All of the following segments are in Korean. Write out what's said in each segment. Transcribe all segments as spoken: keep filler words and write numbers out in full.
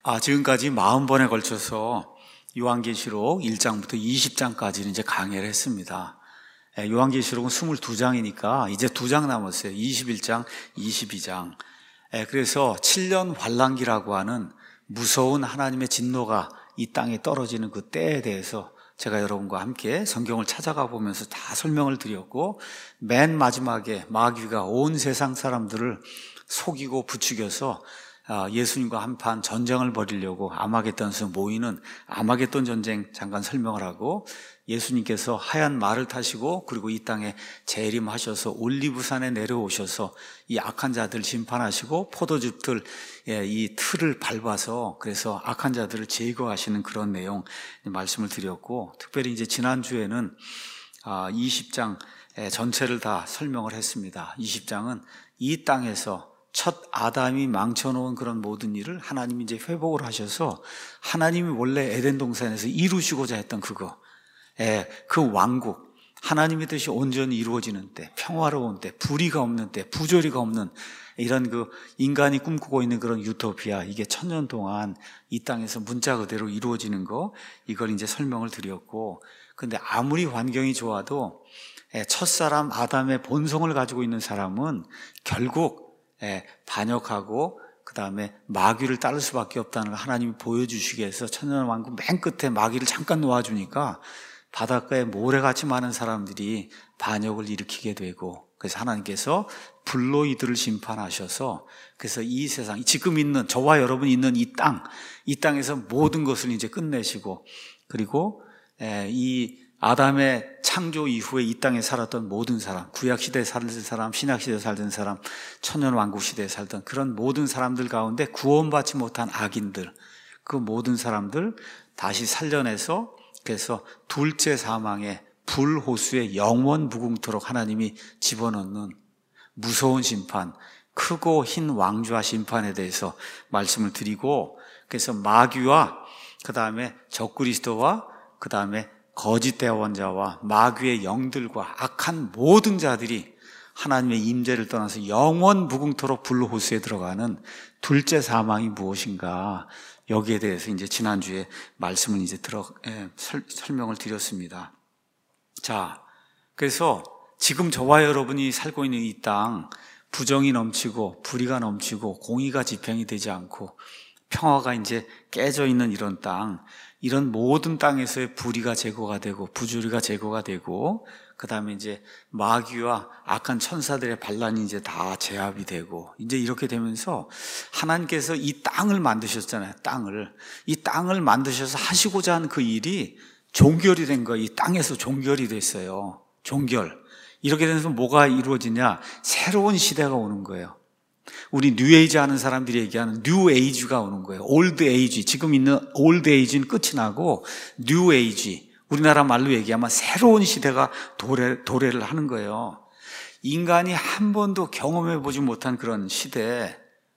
아, 지금까지 사십 번에 걸쳐서 요한계시록 일 장부터 이십 장까지는 이제 강의를 했습니다. 요한계시록은 이십이 장이니까 이제 두 장 남았어요. 이십일 장, 이십이 장. 그래서 칠 년 환란기라고 하는 무서운 하나님의 진노가 이 땅에 떨어지는 그 때에 대해서 제가 여러분과 함께 성경을 찾아가 보면서 다 설명을 드렸고, 맨 마지막에 마귀가 온 세상 사람들을 속이고 부추겨서 예수님과 한판 전쟁을 벌이려고 아마겟돈에서 모이는 아마겟돈 전쟁 잠깐 설명을 하고, 예수님께서 하얀 말을 타시고 그리고 이 땅에 재림하셔서 올리브산에 내려오셔서 이 악한 자들 심판하시고 포도즙들 이 틀을 밟아서 그래서 악한 자들을 제거하시는 그런 내용 말씀을 드렸고, 특별히 이제 지난주에는 이십 장 전체를 다 설명을 했습니다. 이십 장은 이 땅에서 첫 아담이 망쳐놓은 그런 모든 일을 하나님이 이제 회복을 하셔서 하나님이 원래 에덴 동산에서 이루시고자 했던 그거, 예, 그 왕국, 하나님의 뜻이 온전히 이루어지는 때, 평화로운 때, 불의가 없는 때, 부조리가 없는 이런 그 인간이 꿈꾸고 있는 그런 유토피아, 이게 천년 동안 이 땅에서 문자 그대로 이루어지는 거, 이걸 이제 설명을 드렸고, 근데 아무리 환경이 좋아도 첫사람 아담의 본성을 가지고 있는 사람은 결국 예, 반역하고 그 다음에 마귀를 따를 수밖에 없다는 걸 하나님이 보여주시기 위해서 천년왕국 맨 끝에 마귀를 잠깐 놓아주니까 바닷가에 모래같이 많은 사람들이 반역을 일으키게 되고, 그래서 하나님께서 불로 이들을 심판하셔서 그래서 이 세상, 지금 있는 저와 여러분이 있는 이 땅, 이 땅에서 모든 것을 이제 끝내시고, 그리고 예, 이 아담의 창조 이후에 이 땅에 살았던 모든 사람, 구약시대에 살던 사람, 신약시대에 살던 사람, 천년왕국시대에 살던 그런 모든 사람들 가운데 구원받지 못한 악인들, 그 모든 사람들 다시 살려내서 그래서 둘째 사망의 불호수에 영원 무궁토록 하나님이 집어넣는 무서운 심판, 크고 흰 왕좌 심판에 대해서 말씀을 드리고, 그래서 마귀와 그 다음에 적그리스도와 그 다음에 거짓 대원자와 마귀의 영들과 악한 모든 자들이 하나님의 임재를 떠나서 영원 무궁토록 불호수에 들어가는 둘째 사망이 무엇인가, 여기에 대해서 이제 지난주에 말씀을 이제 들어 예, 설, 설명을 드렸습니다. 자, 그래서 지금 저와 여러분이 살고 있는 이 땅, 부정이 넘치고 불의가 넘치고 공의가 집행이 되지 않고 평화가 이제 깨져 있는 이런 땅, 이런 모든 땅에서의 불의가 제거가 되고 부조리가 제거가 되고, 그 다음에 이제 마귀와 악한 천사들의 반란이 이제 다 제압이 되고, 이제 이렇게 되면서 하나님께서 이 땅을 만드셨잖아요. 땅을 이 땅을 만드셔서 하시고자 한 그 일이 종결이 된 거예요. 이 땅에서 종결이 됐어요. 종결. 이렇게 되면서 뭐가 이루어지냐? 새로운 시대가 오는 거예요. 우리 뉴에이지 하는 사람들이 얘기하는 뉴에이지가 오는 거예요. 올드에이지, 지금 있는 올드에이지는 끝이 나고 뉴에이지, 우리나라 말로 얘기하면 새로운 시대가 도래, 도래를 하는 거예요. 인간이 한 번도 경험해 보지 못한 그런 시대,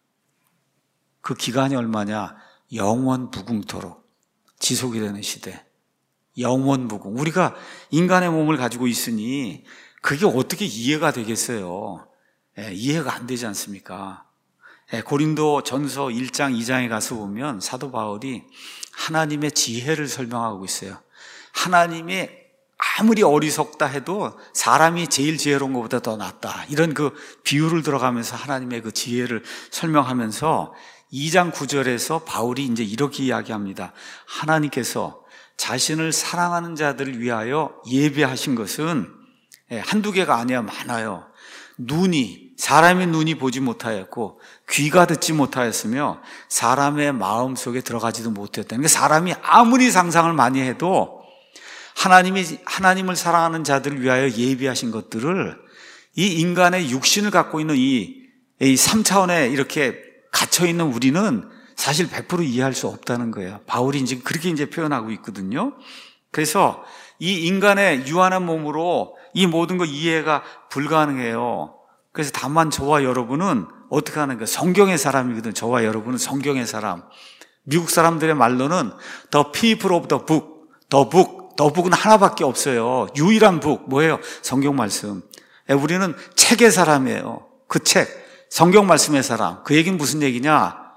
그 기간이 얼마냐? 영원 무궁토록 지속이 되는 시대, 영원 무궁. 우리가 인간의 몸을 가지고 있으니 그게 어떻게 이해가 되겠어요? 예, 이해가 안 되지 않습니까? 예, 고린도 전서 일 장 이 장에 가서 보면 사도 바울이 하나님의 지혜를 설명하고 있어요. 하나님이 아무리 어리석다 해도 사람이 제일 지혜로운 것보다 더 낫다, 이런 그 비유를 들어가면서 하나님의 그 지혜를 설명하면서 이 장 구 절에서 바울이 이제 이렇게 이야기합니다. 하나님께서 자신을 사랑하는 자들을 위하여 예배하신 것은 한두 개가 아니야, 많아요. 눈이, 사람의 눈이 보지 못하였고 귀가 듣지 못하였으며 사람의 마음 속에 들어가지도 못했다는 게, 사람이 아무리 상상을 많이 해도 하나님이 하나님을 사랑하는 자들을 위하여 예비하신 것들을 이 인간의 육신을 갖고 있는 이, 이 삼 차원에 이렇게 갇혀 있는 우리는 사실 백 퍼센트 이해할 수 없다는 거예요. 바울이 이제 그렇게 이제 표현하고 있거든요. 그래서 이 인간의 유한한 몸으로 이 모든 거 이해가 불가능해요. 그래서 다만 저와 여러분은 어떻게 하는 거예요? 성경의 사람이거든. 저와 여러분은 성경의 사람. 미국 사람들의 말로는 The people of the book, the book, the book은 하나밖에 없어요. 유일한 book, 뭐예요? 성경 말씀. 우리는 책의 사람이에요. 그 책, 성경 말씀의 사람. 그 얘기는 무슨 얘기냐?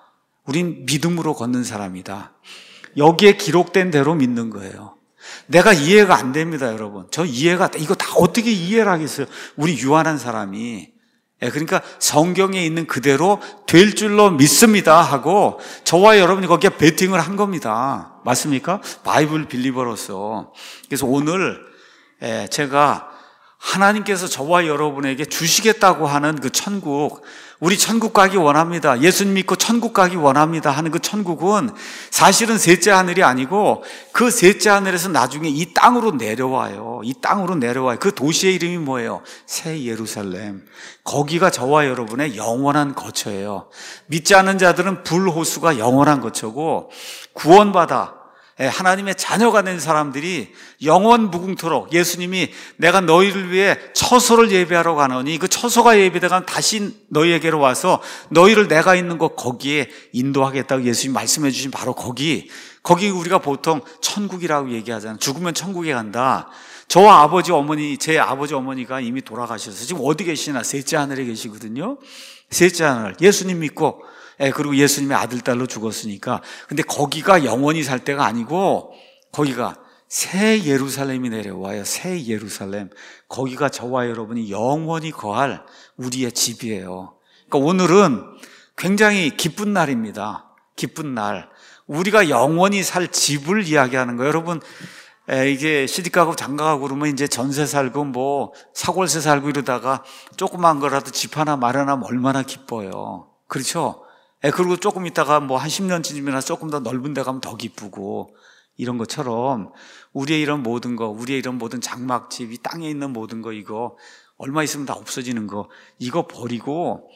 우린 믿음으로 걷는 사람이다. 여기에 기록된 대로 믿는 거예요. 내가 이해가 안 됩니다, 여러분. 저 이해가, 이거 다 어떻게 이해를 하겠어요? 우리 유한한 사람이. 예, 그러니까 성경에 있는 그대로 될 줄로 믿습니다 하고 저와 여러분이 거기에 베팅을 한 겁니다. 맞습니까? 바이블 빌리버로서. 그래서 오늘 예, 제가 하나님께서 저와 여러분에게 주시겠다고 하는 그 천국, 우리 천국 가기 원합니다, 예수님 믿고 천국 가기 원합니다 하는 그 천국은 사실은 셋째 하늘이 아니고 그 셋째 하늘에서 나중에 이 땅으로 내려와요. 이 땅으로 내려와요. 그 도시의 이름이 뭐예요? 새 예루살렘. 거기가 저와 여러분의 영원한 거처예요. 믿지 않는 자들은 불호수가 영원한 거처고, 구원받아 하나님의 자녀가 된 사람들이 영원 무궁토록, 예수님이 내가 너희를 위해 처소를 예비하러 가노니 그 처소가 예비되면 다시 너희에게로 와서 너희를 내가 있는 곳 거기에 인도하겠다고 예수님이 말씀해 주신 바로 거기, 거기 우리가 보통 천국이라고 얘기하잖아요. 죽으면 천국에 간다. 저와 아버지 어머니, 제 아버지 어머니가 이미 돌아가셔서 지금 어디 계시나? 셋째 하늘에 계시거든요. 셋째 하늘, 예수님 믿고 예, 그리고 예수님의 아들, 딸로 죽었으니까. 근데 거기가 영원히 살 때가 아니고 거기가 새 예루살렘이 내려와요. 새 예루살렘. 거기가 저와 여러분이 영원히 거할 우리의 집이에요. 그러니까 오늘은 굉장히 기쁜 날입니다. 기쁜 날. 우리가 영원히 살 집을 이야기하는 거예요. 여러분, 에, 이게 시집가고 장가가고 그러면 이제 전세 살고 뭐 사골세 살고 이러다가 조그만 거라도 집 하나 마련하면 얼마나 기뻐요. 그렇죠? 예, 그리고 조금 있다가 뭐 한 십 년쯤이나 조금 더 넓은 데 가면 더 기쁘고, 이런 것처럼 우리의 이런 모든 거, 우리의 이런 모든 장막집, 이 땅에 있는 모든 거, 이거 얼마 있으면 다 없어지는 거, 이거 버리고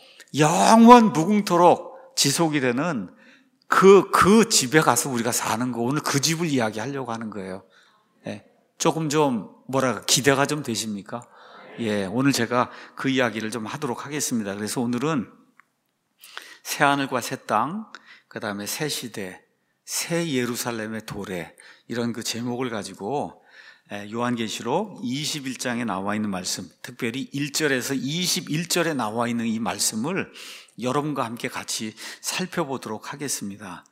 영원 무궁토록 지속이 되는 그, 그 집에 가서 우리가 사는 거, 오늘 그 집을 이야기하려고 하는 거예요. 예, 조금 좀 뭐랄까 기대가 좀 되십니까? 예, 오늘 제가 그 이야기를 좀 하도록 하겠습니다. 그래서 오늘은 새 하늘과 새 땅, 그 다음에 새 시대, 새 예루살렘의 도래, 이런 그 제목을 가지고 요한계시록 이십일 장에 나와 있는 말씀, 특별히 일 절에서 이십일 절에 나와 있는 이 말씀을 여러분과 함께 같이 살펴보도록 하겠습니다.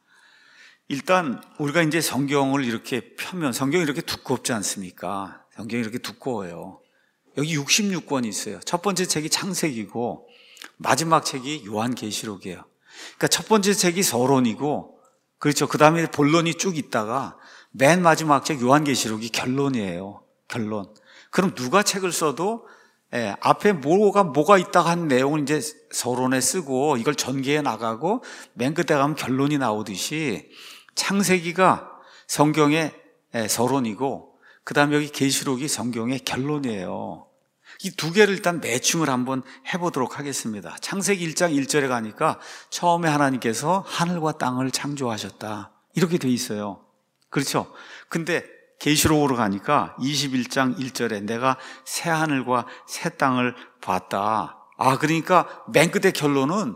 일단 우리가 이제 성경을 이렇게 펴면, 성경이 이렇게 두껍지 않습니까? 성경이 이렇게 두꺼워요. 여기 육십육 권이 있어요. 첫 번째 책이 창세기고 마지막 책이 요한계시록이에요. 그러니까 첫 번째 책이 서론이고, 그렇죠, 그 다음에 본론이 쭉 있다가 맨 마지막 책 요한계시록이 결론이에요. 결론. 그럼 누가 책을 써도 예, 앞에 뭐가 뭐가 있다가 한 내용을 이제 서론에 쓰고 이걸 전개해 나가고 맨 끝에 가면 결론이 나오듯이 창세기가 성경의 예, 서론이고 그 다음에 여기 계시록이 성경의 결론이에요. 이 두 개를 일단 매칭을 한번 해보도록 하겠습니다. 창세기 일 장 일 절에 가니까 처음에 하나님께서 하늘과 땅을 창조하셨다, 이렇게 돼 있어요. 그렇죠? 근데 계시록으로 가니까 이십일 장 일 절에 내가 새 하늘과 새 땅을 봤다. 아, 그러니까 맨 끝의 결론은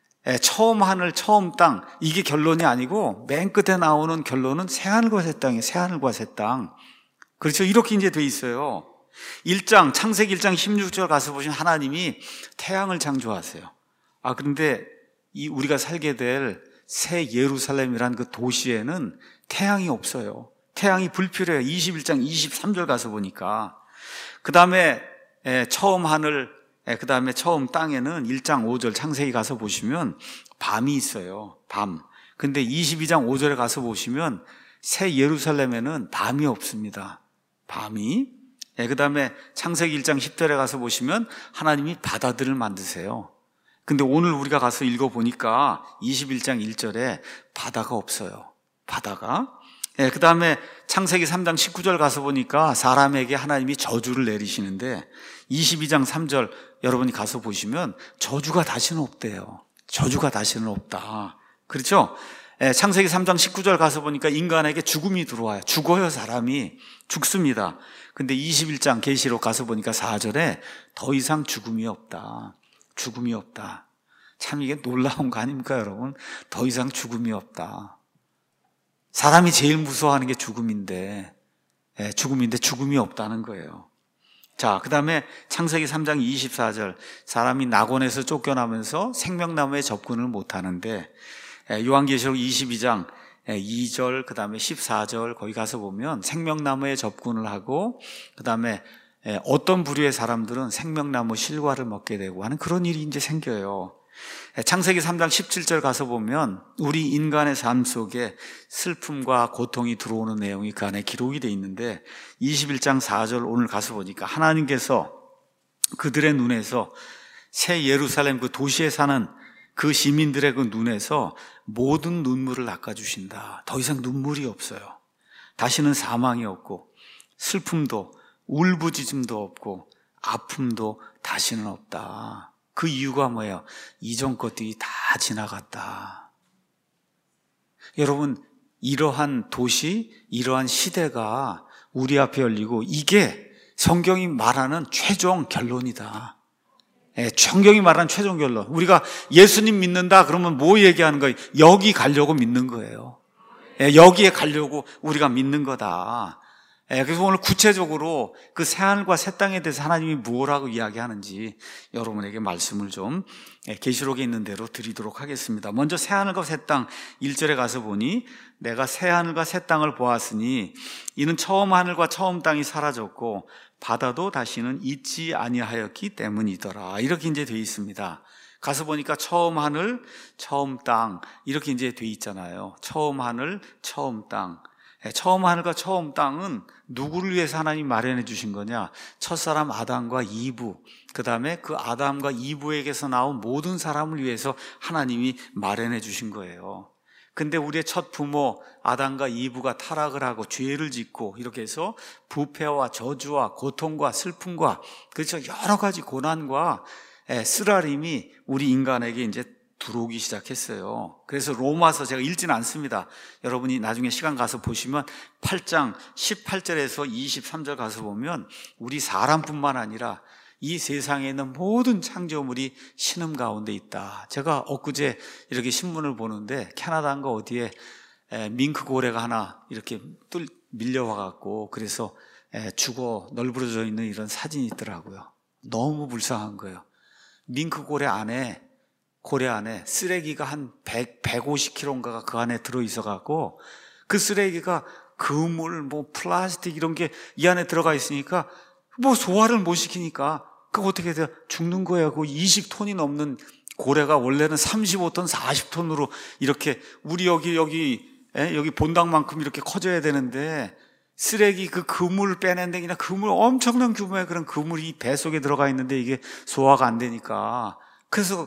처음 하늘, 처음 땅, 이게 결론이 아니고 맨 끝에 나오는 결론은 새 하늘과 새 땅이에요. 새 하늘과 새 땅. 그렇죠? 이렇게 이제 돼 있어요. 일 장, 창세기 일 장 십육 절 가서 보시면 하나님이 태양을 창조하세요. 아, 그런데 이 우리가 살게 될 새 예루살렘이라는 그 도시에는 태양이 없어요. 태양이 불필요해요. 이십일 장 이십삼 절 가서 보니까. 그 다음에 처음 하늘, 그 다음에 처음 땅에는 일 장 오 절 창세기 가서 보시면 밤이 있어요. 밤. 근데 이십이 장 오 절에 가서 보시면 새 예루살렘에는 밤이 없습니다. 밤이. 예, 그 다음에 창세기 일 장 십 절에 가서 보시면 하나님이 바다들을 만드세요. 근데 오늘 우리가 가서 읽어보니까 이십일 장 일 절에 바다가 없어요. 바다가. 예, 그 다음에 창세기 삼 장 십구 절 가서 보니까 사람에게 하나님이 저주를 내리시는데 이십이 장 삼 절 여러분이 가서 보시면 저주가 다시는 없대요. 저주가 다시는 없다. 그렇죠? 예, 창세기 삼 장 십구 절 가서 보니까 인간에게 죽음이 들어와요. 죽어요, 사람이. 죽습니다. 근데 이십일 장 계시록 가서 보니까 사 절에 더 이상 죽음이 없다. 죽음이 없다. 참 이게 놀라운 거 아닙니까, 여러분? 더 이상 죽음이 없다. 사람이 제일 무서워하는 게 죽음인데, 예, 죽음인데 죽음이 없다는 거예요. 자, 그 다음에 창세기 삼 장 이십사 절 사람이 낙원에서 쫓겨나면서 생명나무에 접근을 못하는데 요한계시록 이십이 장 이 절 그 다음에 십사 절 거기 가서 보면 생명나무에 접근을 하고 그 다음에 어떤 부류의 사람들은 생명나무 실과를 먹게 되고 하는 그런 일이 이제 생겨요. 창세기 삼 장 십칠 절 가서 보면 우리 인간의 삶 속에 슬픔과 고통이 들어오는 내용이 그 안에 기록이 되어 있는데 이십일 장 사 절 오늘 가서 보니까 하나님께서 그들의 눈에서 새 예루살렘 그 도시에 사는 그 시민들의 그 눈에서 모든 눈물을 닦아주신다. 더 이상 눈물이 없어요. 다시는 사망이 없고 슬픔도 울부짖음도 없고 아픔도 다시는 없다. 그 이유가 뭐예요? 이전 것들이 다 지나갔다. 여러분, 이러한 도시, 이러한 시대가 우리 앞에 열리고 이게 성경이 말하는 최종 결론이다. 예, 성경이 말하는 최종 결론. 우리가 예수님 믿는다 그러면 뭐 얘기하는 거예요? 여기 가려고 믿는 거예요. 예, 여기에 가려고 우리가 믿는 거다. 예, 그래서 오늘 구체적으로 그 새하늘과 새 땅에 대해서 하나님이 무엇라고 이야기하는지 여러분에게 말씀을 좀 계시록에 있는 대로 드리도록 하겠습니다. 먼저 새하늘과 새 땅 일 절에 가서 보니 내가 새하늘과 새 땅을 보았으니 이는 처음 하늘과 처음 땅이 사라졌고 바다도 다시는 있지 아니하였기 때문이더라. 이렇게 이제 되어 있습니다. 가서 보니까 처음 하늘, 처음 땅 이렇게 이제 되어 있잖아요. 처음 하늘, 처음 땅. 처음 하늘과 처음 땅은 누구를 위해서 하나님이 마련해 주신 거냐? 첫사람 아담과 이브, 그 다음에 그 아담과 이브에게서 나온 모든 사람을 위해서 하나님이 마련해 주신 거예요. 근데 우리의 첫 부모 아담과 이브가 타락을 하고 죄를 짓고 이렇게 해서 부패와 저주와 고통과 슬픔과 그렇죠, 여러 가지 고난과 쓰라림이 우리 인간에게 이제 들어오기 시작했어요. 그래서 로마서 제가 읽지는 않습니다. 여러분이 나중에 시간 가서 보시면 팔 장 십팔 절에서 이십삼 절 가서 보면 우리 사람뿐만 아니라 이 세상에 있는 모든 창조물이 신음 가운데 있다. 제가 엊그제 이렇게 신문을 보는데 캐나다인가 어디에 밍크 고래가 하나 이렇게 뚫 밀려와 갖고 그래서 죽어 널브러져 있는 이런 사진이 있더라고요. 너무 불쌍한 거예요. 밍크 고래 안에 고래 안에 쓰레기가 한 백, 백오십 킬로그램인가가 그 안에 들어있어 갖고 그 쓰레기가 그물, 뭐 플라스틱 이런 게 이 안에 들어가 있으니까 뭐 소화를 못 시키니까 그 어떻게 돼요? 죽는 거예요. 그 이십 톤이 넘는 고래가 원래는 삼십오 톤, 사십 톤으로 이렇게 우리 여기 여기 에? 여기 본당만큼 이렇게 커져야 되는데 쓰레기 그 그물을 빼낸데 그냥 그물 엄청난 규모의 그런 그물이 배 속에 들어가 있는데 이게 소화가 안 되니까 그래서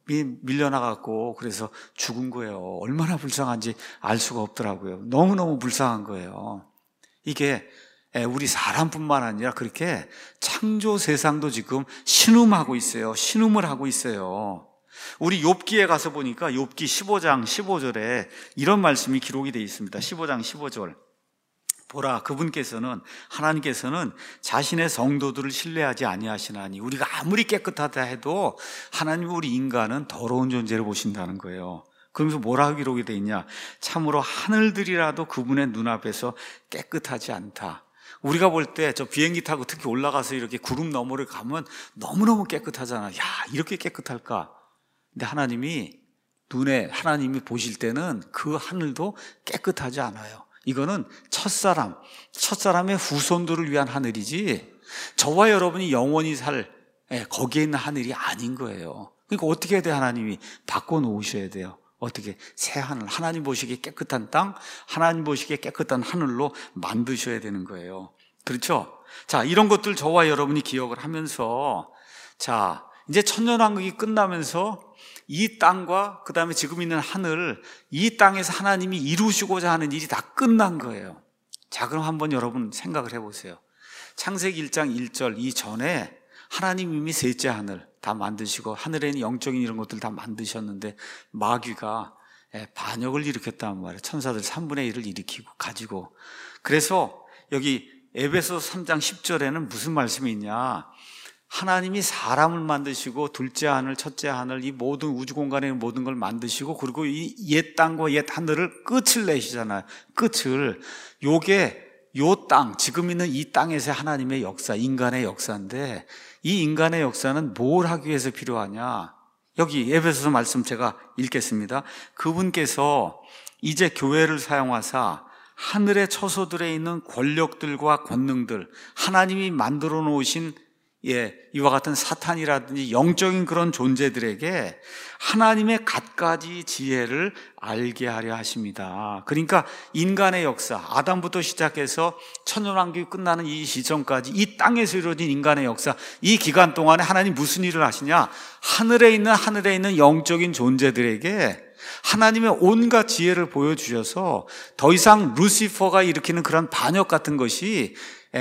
밀려나갔고 그래서 죽은 거예요. 얼마나 불쌍한지 알 수가 없더라고요. 너무너무 불쌍한 거예요. 이게 우리 사람뿐만 아니라 그렇게 창조 세상도 지금 신음하고 있어요. 신음을 하고 있어요. 우리 욥기에 가서 보니까 욥기 십오 장 십오 절에 이런 말씀이 기록이 되어 있습니다. 십오 장 십오 절. 보라, 그분께서는 하나님께서는 자신의 성도들을 신뢰하지 아니하시나니 우리가 아무리 깨끗하다 해도 하나님 우리 인간은 더러운 존재를 보신다는 거예요. 그러면서 뭐라고 기록이 되어 있냐? 참으로 하늘들이라도 그분의 눈앞에서 깨끗하지 않다. 우리가 볼 때 저 비행기 타고 특히 올라가서 이렇게 구름 너머를 가면 너무너무 깨끗하잖아. 야, 이렇게 깨끗할까? 근데 하나님이 눈에 하나님이 보실 때는 그 하늘도 깨끗하지 않아요. 이거는 첫사람, 첫사람의 후손들을 위한 하늘이지 저와 여러분이 영원히 살 거기에 있는 하늘이 아닌 거예요. 그러니까 어떻게 해야 돼? 하나님이 바꿔놓으셔야 돼요. 어떻게? 새 하늘, 하나님 보시기에 깨끗한 땅, 하나님 보시기에 깨끗한 하늘로 만드셔야 되는 거예요. 그렇죠? 자, 이런 것들 저와 여러분이 기억을 하면서 자, 이제 천년왕국이 끝나면서 이 땅과 그 다음에 지금 있는 하늘, 이 땅에서 하나님이 이루시고자 하는 일이 다 끝난 거예요. 자, 그럼 한번 여러분 생각을 해보세요. 창세기 일 장 일 절 이전에 하나님 이미 셋째 하늘 다 만드시고 하늘에 있는 영적인 이런 것들 다 만드셨는데 마귀가 반역을 일으켰단 말이에요. 천사들 삼분의 일을 일으키고 가지고. 그래서 여기 에베소 삼 장 십 절에는 무슨 말씀이 있냐? 하나님이 사람을 만드시고 둘째 하늘, 첫째 하늘 이 모든 우주 공간의 모든 걸 만드시고 그리고 이 옛 땅과 옛 하늘을 끝을 내시잖아요. 끝을. 요게 요 땅, 지금 있는 이 땅에서의 하나님의 역사, 인간의 역사인데 이 인간의 역사는 뭘 하기 위해서 필요하냐? 여기 에베소서 말씀 제가 읽겠습니다. 그분께서 이제 교회를 사용하사 하늘의 처소들에 있는 권력들과 권능들, 하나님이 만들어 놓으신 예, 이와 같은 사탄이라든지 영적인 그런 존재들에게 하나님의 갖가지 지혜를 알게 하려 하십니다. 그러니까 인간의 역사, 아담부터 시작해서 천년왕국이 끝나는 이 시점까지 이 땅에서 이루어진 인간의 역사, 이 기간 동안에 하나님 무슨 일을 하시냐? 하늘에 있는 하늘에 있는 영적인 존재들에게 하나님의 온갖 지혜를 보여주셔서 더 이상 루시퍼가 일으키는 그런 반역 같은 것이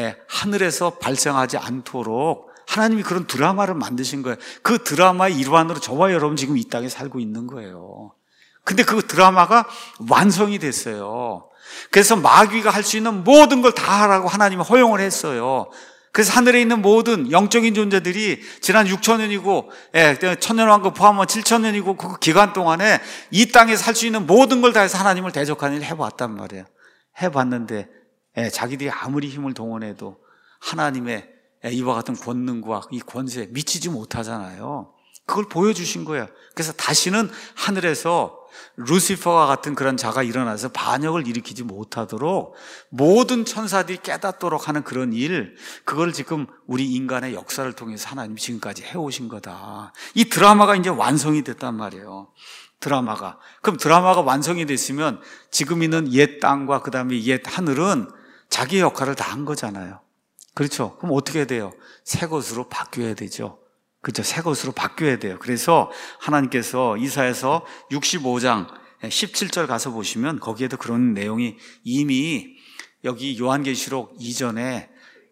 하늘에서 발생하지 않도록 하나님이 그런 드라마를 만드신 거예요. 그 드라마의 일환으로 저와 여러분 지금 이 땅에 살고 있는 거예요. 근데 그 드라마가 완성이 됐어요. 그래서 마귀가 할 수 있는 모든 걸 다 하라고 하나님이 허용을 했어요. 그래서 하늘에 있는 모든 영적인 존재들이 지난 육천 년이고 예, 천년왕국 포함하면 칠천 년이고 그 기간 동안에 이 땅에서 할 수 있는 모든 걸 다 해서 하나님을 대적하는 일을 해봤단 말이에요. 해봤는데 예, 자기들이 아무리 힘을 동원해도 하나님의 이와 같은 권능과 이 권세에 미치지 못하잖아요. 그걸 보여주신 거예요. 그래서 다시는 하늘에서 루시퍼와 같은 그런 자가 일어나서 반역을 일으키지 못하도록 모든 천사들이 깨닫도록 하는 그런 일, 그걸 지금 우리 인간의 역사를 통해서 하나님이 지금까지 해오신 거다. 이 드라마가 이제 완성이 됐단 말이에요. 드라마가. 그럼 드라마가 완성이 됐으면 지금 있는 옛 땅과 그 다음에 옛 하늘은 자기의 역할을 다 한 거잖아요. 그렇죠? 그럼 어떻게 돼요? 새 것으로 바뀌어야 되죠. 그렇죠? 새 것으로 바뀌어야 돼요. 그래서 하나님께서 이사야서 육십오 장 십칠 절 가서 보시면 거기에도 그런 내용이 이미 여기 요한계시록 이전에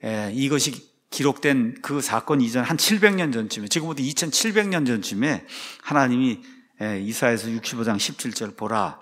이것이 기록된 그 사건 이전 한 칠백 년 전쯤에, 지금부터 이천칠백 년 전쯤에 하나님이 이사야서 육십오 장 십칠 절 보라,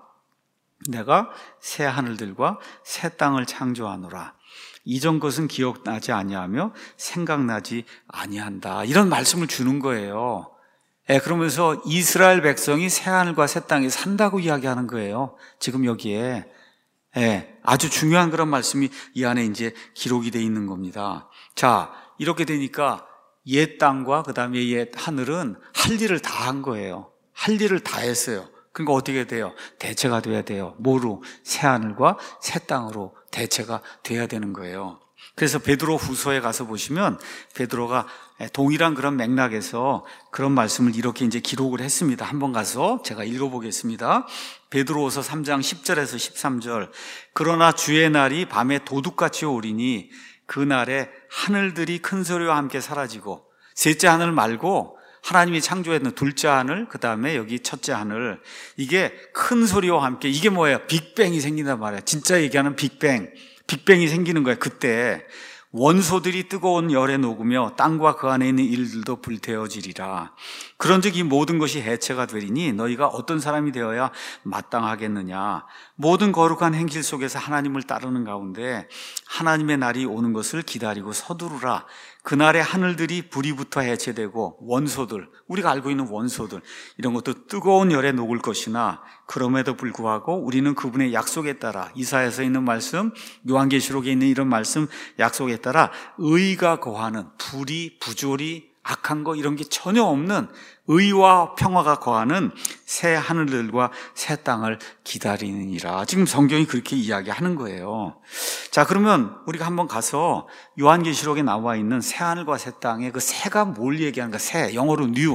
내가 새 하늘들과 새 땅을 창조하노라. 이전 것은 기억나지 아니하며 생각나지 아니한다. 이런 말씀을 주는 거예요. 예, 그러면서 이스라엘 백성이 새하늘과 새 땅에 산다고 이야기하는 거예요. 지금 여기에. 예, 아주 중요한 그런 말씀이 이 안에 이제 기록이 되어 있는 겁니다. 자, 이렇게 되니까 옛 땅과 그 다음에 옛 하늘은 할 일을 다 한 거예요. 할 일을 다 했어요. 그러니까 어떻게 돼요? 대체가 돼야 돼요. 뭐로? 새하늘과 새 땅으로 대체가 돼야 되는 거예요. 그래서 베드로 후서에 가서 보시면 베드로가 동일한 그런 맥락에서 그런 말씀을 이렇게 이제 기록을 했습니다. 한번 가서 제가 읽어보겠습니다. 베드로후서 삼 장 십 절에서 십삼 절. 그러나 주의 날이 밤에 도둑같이 오리니 그날에 하늘들이 큰 소리와 함께 사라지고, 셋째 하늘 말고 하나님이 창조했는 둘째 하늘, 그 다음에 여기 첫째 하늘, 이게 큰 소리와 함께, 이게 뭐예요? 빅뱅이 생긴단 말이에요. 진짜 얘기하는 빅뱅. 빅뱅이 생기는 거예요. 그때 원소들이 뜨거운 열에 녹으며 땅과 그 안에 있는 일들도 불태워지리라. 그런즉 이 모든 것이 해체가 되리니 너희가 어떤 사람이 되어야 마땅하겠느냐. 모든 거룩한 행실 속에서 하나님을 따르는 가운데 하나님의 날이 오는 것을 기다리고 서두르라. 그날에 하늘들이 불이 붙어 해체되고 원소들, 우리가 알고 있는 원소들, 이런 것도 뜨거운 열에 녹을 것이나 그럼에도 불구하고 우리는 그분의 약속에 따라, 이사야서 있는 말씀, 요한계시록에 있는 이런 말씀 약속에 따라 의가 거하는, 불이 부조리 악한 거 이런 게 전혀 없는 의와 평화가 거하는 새 하늘들과 새 땅을 기다리느니라. 지금 성경이 그렇게 이야기하는 거예요. 자, 그러면 우리가 한번 가서 요한계시록에 나와 있는 새 하늘과 새 땅의 그 새가 뭘 얘기하는가? 새, 영어로 new.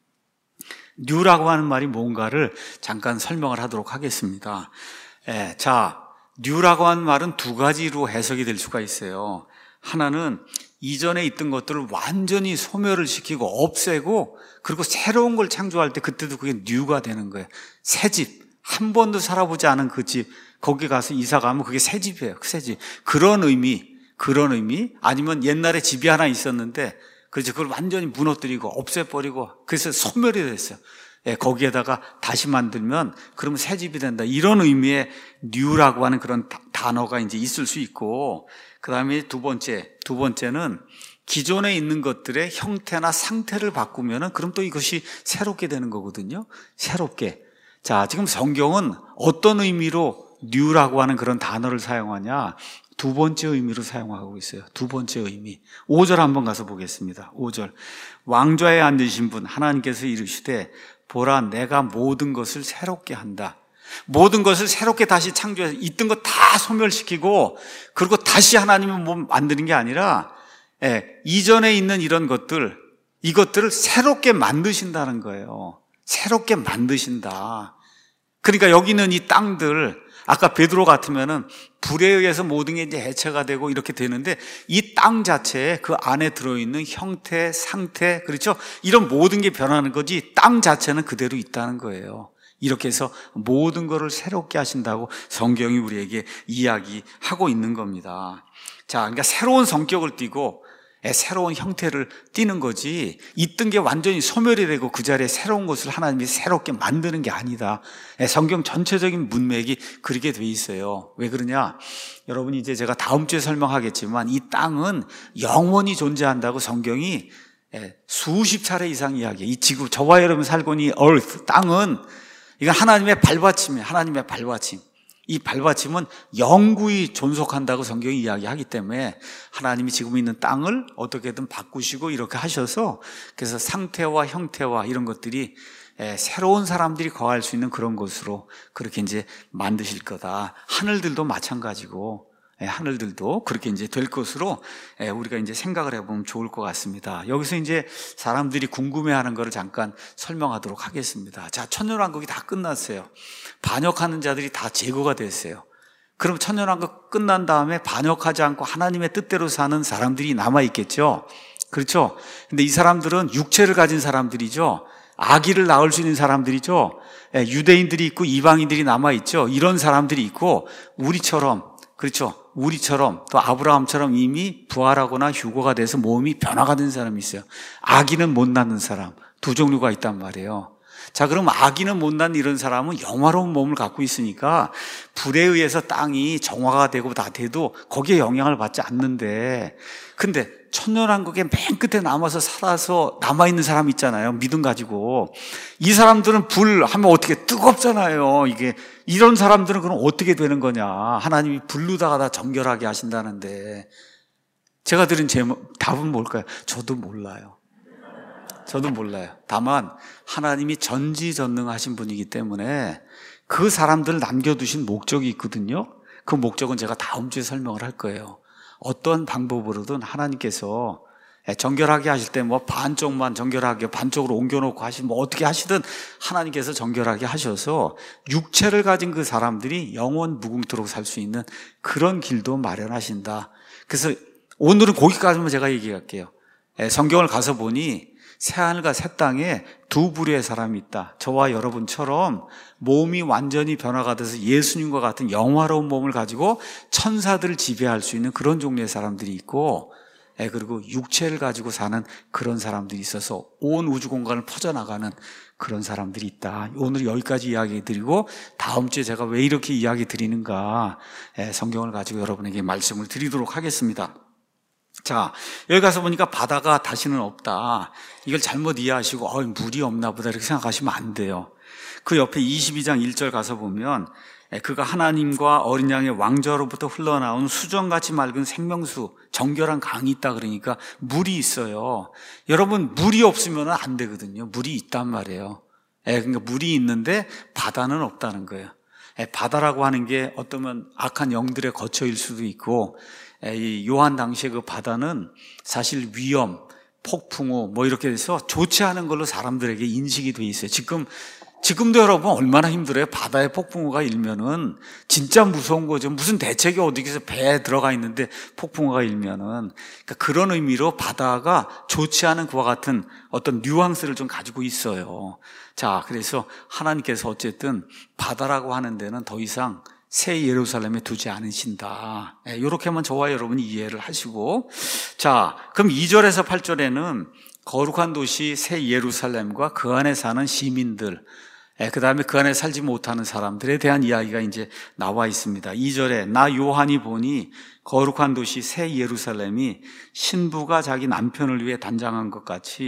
new라고 하는 말이 뭔가를 잠깐 설명을 하도록 하겠습니다. 예, 자, new라고 하는 말은 두 가지로 해석이 될 수가 있어요. 하나는 이전에 있던 것들을 완전히 소멸을 시키고 없애고, 그리고 새로운 걸 창조할 때 그때도 그게 뉴가 되는 거예요. 새 집, 한 번도 살아보지 않은 그 집, 거기 가서 이사 가면 그게 새 집이에요. 새 집. 그런 의미, 그런 의미. 아니면 옛날에 집이 하나 있었는데 그래서 그걸 완전히 무너뜨리고 없애버리고 그래서 소멸이 됐어요. 예, 거기에다가 다시 만들면 그러면 새 집이 된다. 이런 의미의 뉴라고 하는 그런 단어가 이제 있을 수 있고, 그 다음에 두 번째, 두 번째는 기존에 있는 것들의 형태나 상태를 바꾸면은 그럼 또 이것이 새롭게 되는 거거든요. 새롭게. 자, 지금 성경은 어떤 의미로 뉴라고 하는 그런 단어를 사용하냐? 두 번째 의미로 사용하고 있어요. 두 번째 의미. 오 절 한번 가서 보겠습니다. 오 절. 왕좌에 앉으신 분 하나님께서 이르시되 보라 내가 모든 것을 새롭게 한다. 모든 것을 새롭게 다시 창조해서 있던 거 다 소멸시키고 그리고 다시 하나님은 뭐 만드는 게 아니라 예, 이전에 있는 이런 것들 이것들을 새롭게 만드신다는 거예요. 새롭게 만드신다. 그러니까 여기는 이 땅들 아까 베드로 같으면은 불에 의해서 모든 게 이제 해체가 되고 이렇게 되는데 이 땅 자체에 그 안에 들어있는 형태, 상태, 그렇죠? 이런 모든 게 변하는 거지 땅 자체는 그대로 있다는 거예요. 이렇게 해서 모든 것을 새롭게 하신다고 성경이 우리에게 이야기하고 있는 겁니다. 자, 그러니까 새로운 성격을 띠고 새로운 형태를 띠는 거지 있던 게 완전히 소멸이 되고 그 자리에 새로운 것을 하나님이 새롭게 만드는 게 아니다. 성경 전체적인 문맥이 그렇게 돼 있어요. 왜 그러냐? 여러분 이제 제가 다음 주에 설명하겠지만 이 땅은 영원히 존재한다고 성경이 수십 차례 이상 이야기해요. 이 지구, 저와 여러분 살고 있는 이 earth, 땅은 이건 하나님의 발받침이에요. 하나님의 발받침. 이 발받침은 영구히 존속한다고 성경이 이야기하기 때문에 하나님이 지금 있는 땅을 어떻게든 바꾸시고 이렇게 하셔서 그래서 상태와 형태와 이런 것들이 새로운 사람들이 거할 수 있는 그런 곳으로 그렇게 이제 만드실 거다. 하늘들도 마찬가지고 하늘들도 그렇게 이제 될 것으로 우리가 이제 생각을 해보면 좋을 것 같습니다. 여기서 이제 사람들이 궁금해하는 것을 잠깐 설명하도록 하겠습니다. 자, 천년왕국이 다 끝났어요. 반역하는 자들이 다 제거가 됐어요. 그럼 천년왕국 끝난 다음에 반역하지 않고 하나님의 뜻대로 사는 사람들이 남아있겠죠. 그렇죠? 근데 이 사람들은 육체를 가진 사람들이죠. 아기를 낳을 수 있는 사람들이죠. 유대인들이 있고 이방인들이 남아있죠. 이런 사람들이 있고 우리처럼, 그렇죠? 우리처럼 또 아브라함처럼 이미 부활하거나 휴거가 돼서 몸이 변화가 된 사람이 있어요. 아기는 못 낳는 사람, 두 종류가 있단 말이에요. 자, 그럼 아기는 못 낳는 이런 사람은 영화로운 몸을 갖고 있으니까 불에 의해서 땅이 정화가 되고 다 돼도 거기에 영향을 받지 않는데, 근데 천년왕국의 맨 끝에 남아서 살아서 남아있는 사람 있잖아요. 믿음 가지고. 이 사람들은 불 하면 어떻게 뜨겁잖아요. 이게 이런 사람들은 그럼 어떻게 되는 거냐. 하나님이 불로다가 다 정결하게 하신다는데 제가 드린 제목, 답은 뭘까요? 저도 몰라요. 저도 몰라요. 다만 하나님이 전지전능하신 분이기 때문에 그 사람들을 남겨두신 목적이 있거든요. 그 목적은 제가 다음 주에 설명을 할 거예요. 어떤 방법으로든 하나님께서 정결하게 하실 때 뭐 반쪽만 정결하게 반쪽으로 옮겨놓고 하시면 뭐 어떻게 하시든 하나님께서 정결하게 하셔서 육체를 가진 그 사람들이 영원 무궁토록 살 수 있는 그런 길도 마련하신다. 그래서 오늘은 거기까지만 제가 얘기할게요. 성경을 가서 보니 새하늘과 새 땅에 두 부류의 사람이 있다. 저와 여러분처럼 몸이 완전히 변화가 돼서 예수님과 같은 영화로운 몸을 가지고 천사들을 지배할 수 있는 그런 종류의 사람들이 있고, 그리고 육체를 가지고 사는 그런 사람들이 있어서 온 우주 공간을 퍼져나가는 그런 사람들이 있다. 오늘 여기까지 이야기 드리고 다음 주에 제가 왜 이렇게 이야기 드리는가 성경을 가지고 여러분에게 말씀을 드리도록 하겠습니다. 자, 여기 가서 보니까 바다가 다시는 없다. 이걸 잘못 이해하시고 어, 물이 없나 보다 이렇게 생각하시면 안 돼요. 그 옆에 이십이 장 일 절 가서 보면 그가 하나님과 어린 양의 왕좌로부터 흘러나온 수정같이 맑은 생명수, 정결한 강이 있다 그러니까 물이 있어요. 여러분, 물이 없으면 안 되거든요. 물이 있단 말이에요. 그러니까 물이 있는데 바다는 없다는 거예요. 바다라고 하는 게 어쩌면 악한 영들의 거처일 수도 있고, 이 요한 당시에 그 바다는 사실 위험, 폭풍우 뭐 이렇게 해서 좋지 않은 걸로 사람들에게 인식이 돼 있어요. 지금 지금도 여러분 얼마나 힘들어요. 바다에 폭풍우가 일면은 진짜 무서운 거죠. 무슨 대책이 어디서 배에 들어가 있는데 폭풍우가 일면은, 그러니까 그런 의미로 바다가 좋지 않은 그와 같은 어떤 뉘앙스를 좀 가지고 있어요. 자, 그래서 하나님께서 어쨌든 바다라고 하는 데는 더 이상 새 예루살렘에 두지 않으신다. 이렇게만 저와 여러분이 이해를 하시고, 자, 그럼 이 절에서 팔 절에는 거룩한 도시 새 예루살렘과 그 안에 사는 시민들, 그 다음에 그 안에 살지 못하는 사람들에 대한 이야기가 이제 나와 있습니다. 이 절에 나 요한이 보니 거룩한 도시 새 예루살렘이 신부가 자기 남편을 위해 단장한 것 같이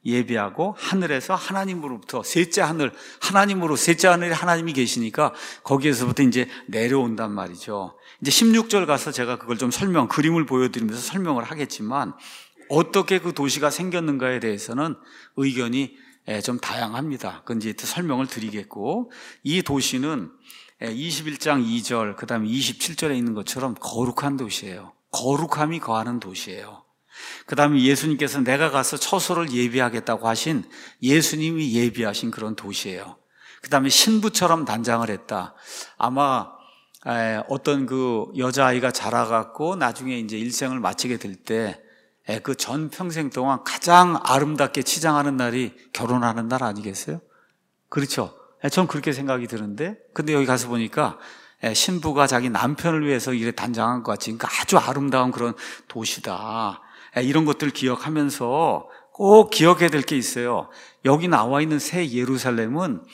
예비하고 하늘에서 하나님으로부터 셋째 하늘, 하나님으로 셋째 하늘에 하나님이 계시니까 거기에서부터 이제 내려온단 말이죠. 이제 십육 절 가서 제가 그걸 좀 설명, 그림을 보여드리면서 설명을 하겠지만 어떻게 그 도시가 생겼는가에 대해서는 의견이 좀 다양합니다. 그건 이제 설명을 드리겠고, 이 도시는 이십일 장 이 절, 그 다음에 이십칠 절에 있는 것처럼 거룩한 도시예요. 거룩함이 거하는 도시예요. 그 다음에 예수님께서 내가 가서 처소를 예비하겠다고 하신, 예수님이 예비하신 그런 도시예요. 그 다음에 신부처럼 단장을 했다. 아마 어떤 그 여자아이가 자라갖고 나중에 이제 일생을 마치게 될 때 그 전 평생 동안 가장 아름답게 치장하는 날이 결혼하는 날 아니겠어요? 그렇죠? 전 그렇게 생각이 드는데, 근데 여기 가서 보니까 신부가 자기 남편을 위해서 이래 단장한 것 같이, 그러니까 아주 아름다운 그런 도시다. 이런 것들 기억하면서 꼭 기억해야 될 게 있어요. 여기 나와 있는 새 예루살렘은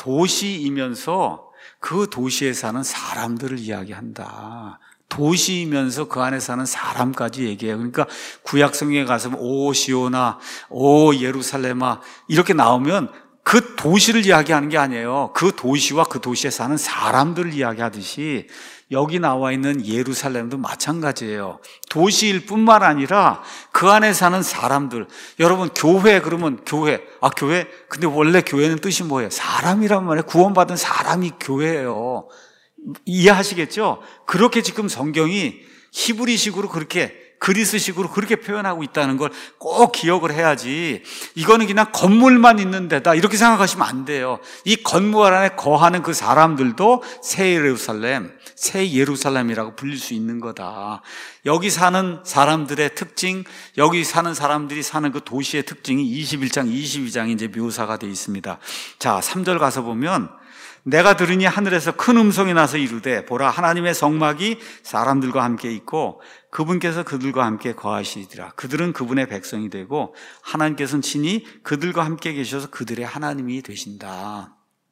도시이면서 그 도시에 사는 사람들을 이야기한다. 도시이면서 그 안에 사는 사람까지 얘기해요. 그러니까 구약성경에 가서 오 시온아, 오 예루살렘아 이렇게 나오면 그 도시를 이야기하는 게 아니에요. 그 도시와 그 도시에 사는 사람들을 이야기하듯이 여기 나와 있는 예루살렘도 마찬가지예요. 도시일 뿐만 아니라 그 안에 사는 사람들. 여러분, 교회 그러면 교회, 아 교회? 근데 원래 교회는 뜻이 뭐예요? 사람이란 말이에요. 구원받은 사람이 교회예요. 이해하시겠죠? 그렇게 지금 성경이 히브리식으로 그렇게, 그리스식으로 그렇게 표현하고 있다는 걸 꼭 기억을 해야지, 이거는 그냥 건물만 있는 데다 이렇게 생각하시면 안 돼요. 이 건물 안에 거하는 그 사람들도 새 예루살렘, 새 예루살렘이라고 불릴 수 있는 거다. 여기 사는 사람들의 특징, 여기 사는 사람들이 사는 그 도시의 특징이 이십일 장, 이십이 장에 이제 묘사가 되어 있습니다. 자, 삼 절 가서 보면, 내가 들으니 하늘에서 큰 음성이 나서 이르되 보라 하나님의 성막이 사람들과 함께 있고 그분께서 그들과 함께 거하시리라. 그들은 그분의 백성이 되고 하나님께서는 친히 그들과 함께 계셔서 그들의 하나님이 되신다.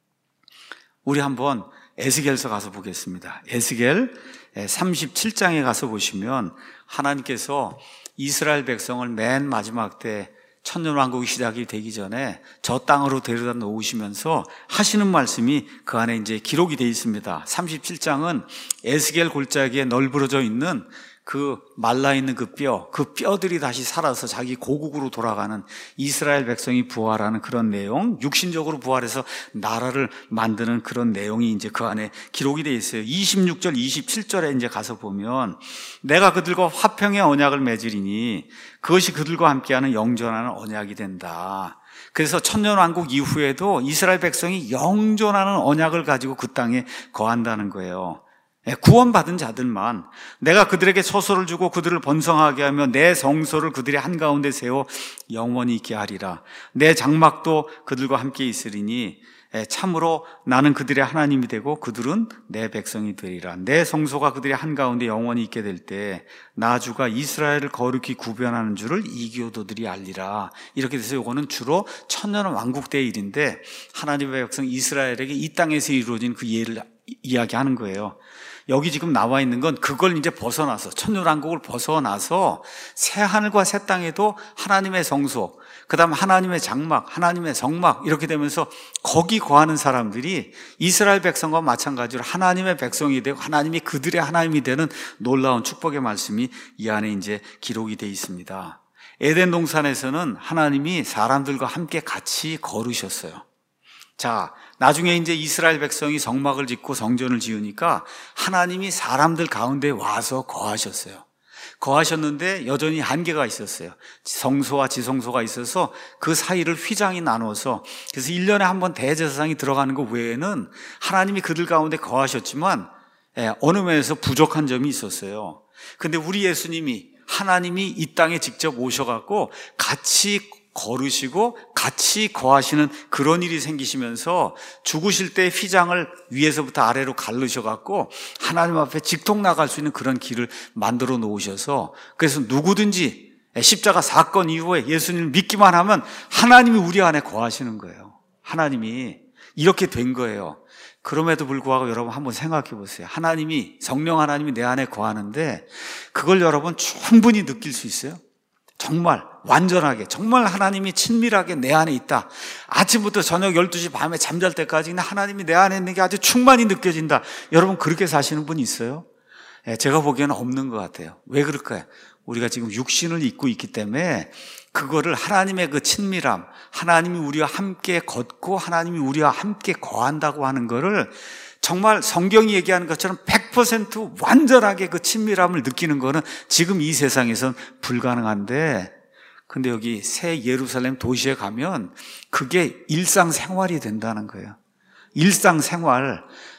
우리 한번 에스겔서 가서 보겠습니다. 에스겔 삼십칠 장에 가서 보시면 하나님께서 이스라엘 백성을 맨 마지막 때 천년왕국이 시작이 되기 전에 저 땅으로 데려다 놓으시면서 하시는 말씀이 그 안에 이제 기록이 되어 있습니다. 삼십칠 장은 에스겔 골짜기에 널브러져 있는 그 말라있는 그 뼈, 그 뼈들이 다시 살아서 자기 고국으로 돌아가는 이스라엘 백성이 부활하는 그런 내용, 육신적으로 부활해서 나라를 만드는 그런 내용이 이제 그 안에 기록이 되어 있어요. 이십육 절, 이십칠 절에 이제 가서 보면 내가 그들과 화평의 언약을 맺으리니 그것이 그들과 함께하는 영존하는 언약이 된다. 그래서 천년왕국 이후에도 이스라엘 백성이 영존하는 언약을 가지고 그 땅에 거한다는 거예요. 구원받은 자들만, 내가 그들에게 처소를 주고 그들을 번성하게 하며 내 성소를 그들의 한가운데 세워 영원히 있게 하리라. 내 장막도 그들과 함께 있으리니 참으로 나는 그들의 하나님이 되고 그들은 내 백성이 되리라. 내 성소가 그들의 한가운데 영원히 있게 될 때 나 주가 이스라엘을 거룩히 구별하는 줄을 이교도들이 알리라. 이렇게 돼서 이거는 주로 천년 왕국 때의 일인데 하나님의 백성 이스라엘에게 이 땅에서 이루어진 그 예를 이야기하는 거예요. 여기 지금 나와 있는 건 그걸 이제 벗어나서, 천년왕국을 벗어나서 새 하늘과 새 땅에도 하나님의 성소, 그 다음 하나님의 장막, 하나님의 성막 이렇게 되면서 거기 거하는 사람들이 이스라엘 백성과 마찬가지로 하나님의 백성이 되고 하나님이 그들의 하나님이 되는 놀라운 축복의 말씀이 이 안에 이제 기록이 되어 있습니다. 에덴 동산에서는 하나님이 사람들과 함께 같이 걸으셨어요. 자, 나중에 이제 이스라엘 백성이 성막을 짓고 성전을 지으니까 하나님이 사람들 가운데 와서 거하셨어요. 거하셨는데 여전히 한계가 있었어요. 성소와 지성소가 있어서 그 사이를 휘장이 나눠서, 그래서 일 년에 한 번 대제사장이 들어가는 것 외에는 하나님이 그들 가운데 거하셨지만 어느 면에서 부족한 점이 있었어요. 근데 우리 예수님이, 하나님이 이 땅에 직접 오셔갖고 같이 걸으시고 같이 거하시는 그런 일이 생기시면서 죽으실 때 휘장을 위에서부터 아래로 갈르셔갖고 하나님 앞에 직통 나갈 수 있는 그런 길을 만들어 놓으셔서, 그래서 누구든지 십자가 사건 이후에 예수님을 믿기만 하면 하나님이 우리 안에 거하시는 거예요. 하나님이 이렇게 된 거예요. 그럼에도 불구하고 여러분 한번 생각해 보세요. 하나님이, 성령 하나님이 내 안에 거하는데 그걸 여러분 충분히 느낄 수 있어요? 정말 완전하게, 정말 하나님이 친밀하게 내 안에 있다. 아침부터 저녁 열두 시 밤에 잠잘 때까지 하나님이 내 안에 있는 게 아주 충만히 느껴진다. 여러분 그렇게 사시는 분이 있어요? 제가 보기에는 없는 것 같아요. 왜 그럴까요? 우리가 지금 육신을 입고 있기 때문에 그거를 하나님의 그 친밀함, 하나님이 우리와 함께 걷고 하나님이 우리와 함께 거한다고 하는 거를 정말 성경이 얘기하는 것처럼 백 퍼센트 완전하게 그 친밀함을 느끼는 거는 지금 이 세상에선 불가능한데, 근데 여기 새 예루살렘 도시에 가면 그게 일상생활이 된다는 거예요. 일상생활,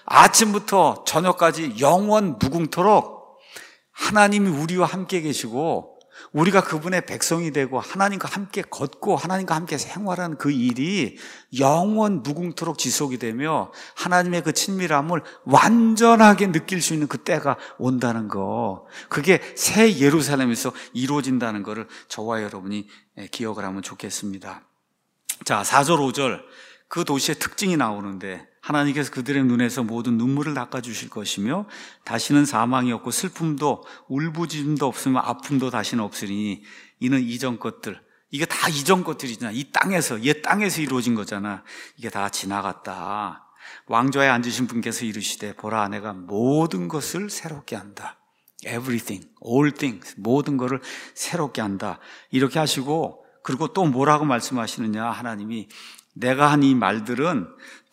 아침부터 저녁까지 영원 무궁토록 하나님이 우리와 함께 계시고 우리가 그분의 백성이 되고 하나님과 함께 걷고 하나님과 함께 생활하는 그 일이 영원 무궁토록 지속이 되며 하나님의 그 친밀함을 완전하게 느낄 수 있는 그 때가 온다는 거, 그게 새 예루살렘에서 이루어진다는 것을 저와 여러분이 기억을 하면 좋겠습니다. 자, 사 절 오 절 그 도시의 특징이 나오는데, 하나님께서 그들의 눈에서 모든 눈물을 닦아주실 것이며 다시는 사망이 없고 슬픔도 울부짖음도 없으며 아픔도 다시는 없으니 이는 이전 것들, 이게 다 이전 것들이잖아. 이 땅에서, 옛 땅에서 이루어진 거잖아. 이게 다 지나갔다. 왕좌에 앉으신 분께서 이르시되 보라 내가 모든 것을 새롭게 한다. Everything, all things, 모든 것을 새롭게 한다. 이렇게 하시고, 그리고 또 뭐라고 말씀하시느냐, 하나님이 내가 한 이 말들은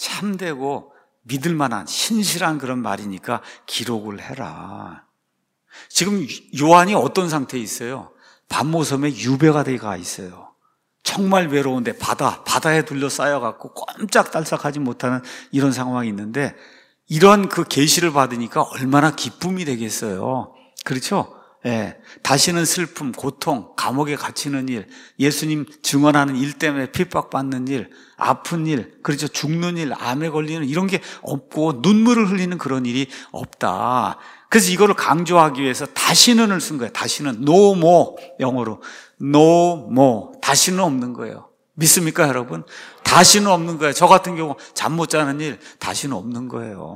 참되고 믿을 만한 신실한 그런 말이니까 기록을 해라. 지금 요한이 어떤 상태에 있어요? 밤모섬에 유배가 돼가 있어요. 정말 외로운데 바다, 바다에 둘러싸여갖고 꼼짝달싹하지 못하는 이런 상황이 있는데, 이런 그 계시를 받으니까 얼마나 기쁨이 되겠어요. 그렇죠? 예, 다시는 슬픔, 고통, 감옥에 갇히는 일, 예수님 증언하는 일 때문에 핍박받는 일, 아픈 일, 그렇죠, 죽는 일, 암에 걸리는 이런 게 없고 눈물을 흘리는 그런 일이 없다. 그래서 이거를 강조하기 위해서 다시는을 쓴 거예요. 다시는, no more, 영어로 no more, 다시는 없는 거예요. 믿습니까 여러분? 다시는 없는 거예요. 저 같은 경우 잠 못 자는 일 다시는 없는 거예요.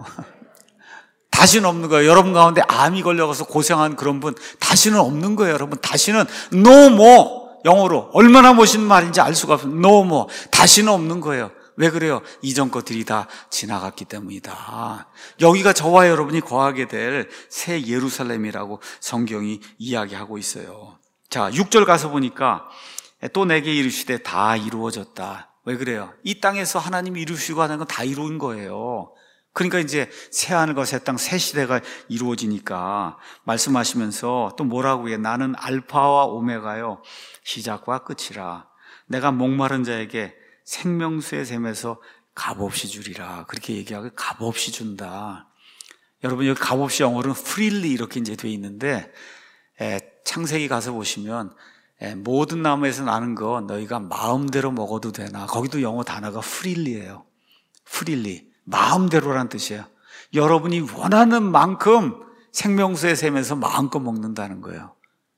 다시는 없는 거예요. 여러분 가운데 암이 걸려가서 고생한 그런 분 다시는 없는 거예요. 여러분 다시는 no more, 영어로 얼마나 멋있는 말인지 알 수가 없어요. no more, 다시는 없는 거예요. 왜 그래요? 이전 것들이 다 지나갔기 때문이다. 여기가 저와 여러분이 거하게 될 새 예루살렘이라고 성경이 이야기하고 있어요. 자, 육 절 가서 보니까 또 내게 이르시되 다 이루어졌다. 왜 그래요? 이 땅에서 하나님이 이루시고 하는 건 다 이루은 거예요. 그러니까 이제 새하늘과 새 땅, 새 시대가 이루어지니까 말씀하시면서 또 뭐라고 해요? 나는 알파와 오메가요, 시작과 끝이라. 내가 목마른 자에게 생명수의 샘에서 값없이 주리라. 그렇게 얘기하고 값없이 준다. 여러분 여기 값없이 영어로는 freely 이렇게 이제 돼 있는데, 에, 창세기 가서 보시면 에, 모든 나무에서 나는 거 너희가 마음대로 먹어도 되나. 거기도 영어 단어가 freely예요. freely. 마음대로란 뜻이에요. 여러분이 원하는 만큼 생명수의 샘에서 마음껏 먹는다는 거예요.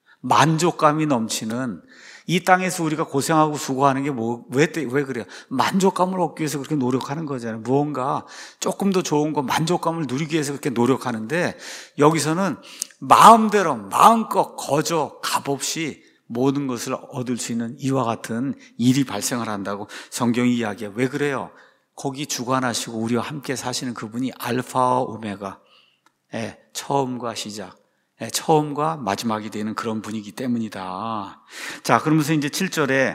만족감이 넘치는, 이 땅에서 우리가 고생하고 수고하는 게 뭐, 왜, 왜 그래요? 만족감을 얻기 위해서 그렇게 노력하는 거잖아요. 무언가 조금 더 좋은 거, 만족감을 누리기 위해서 그렇게 노력하는데, 여기서는 마음대로 마음껏 거저 값없이 모든 것을 얻을 수 있는 이와 같은 일이 발생을 한다고 성경이 이야기해요. 왜 그래요? 거기 주관하시고 우리와 함께 사시는 그분이 알파와 오메가, 예, 처음과 시작, 예, 처음과 마지막이 되는 그런 분이기 때문이다. 자, 그러면서 이제 칠 절에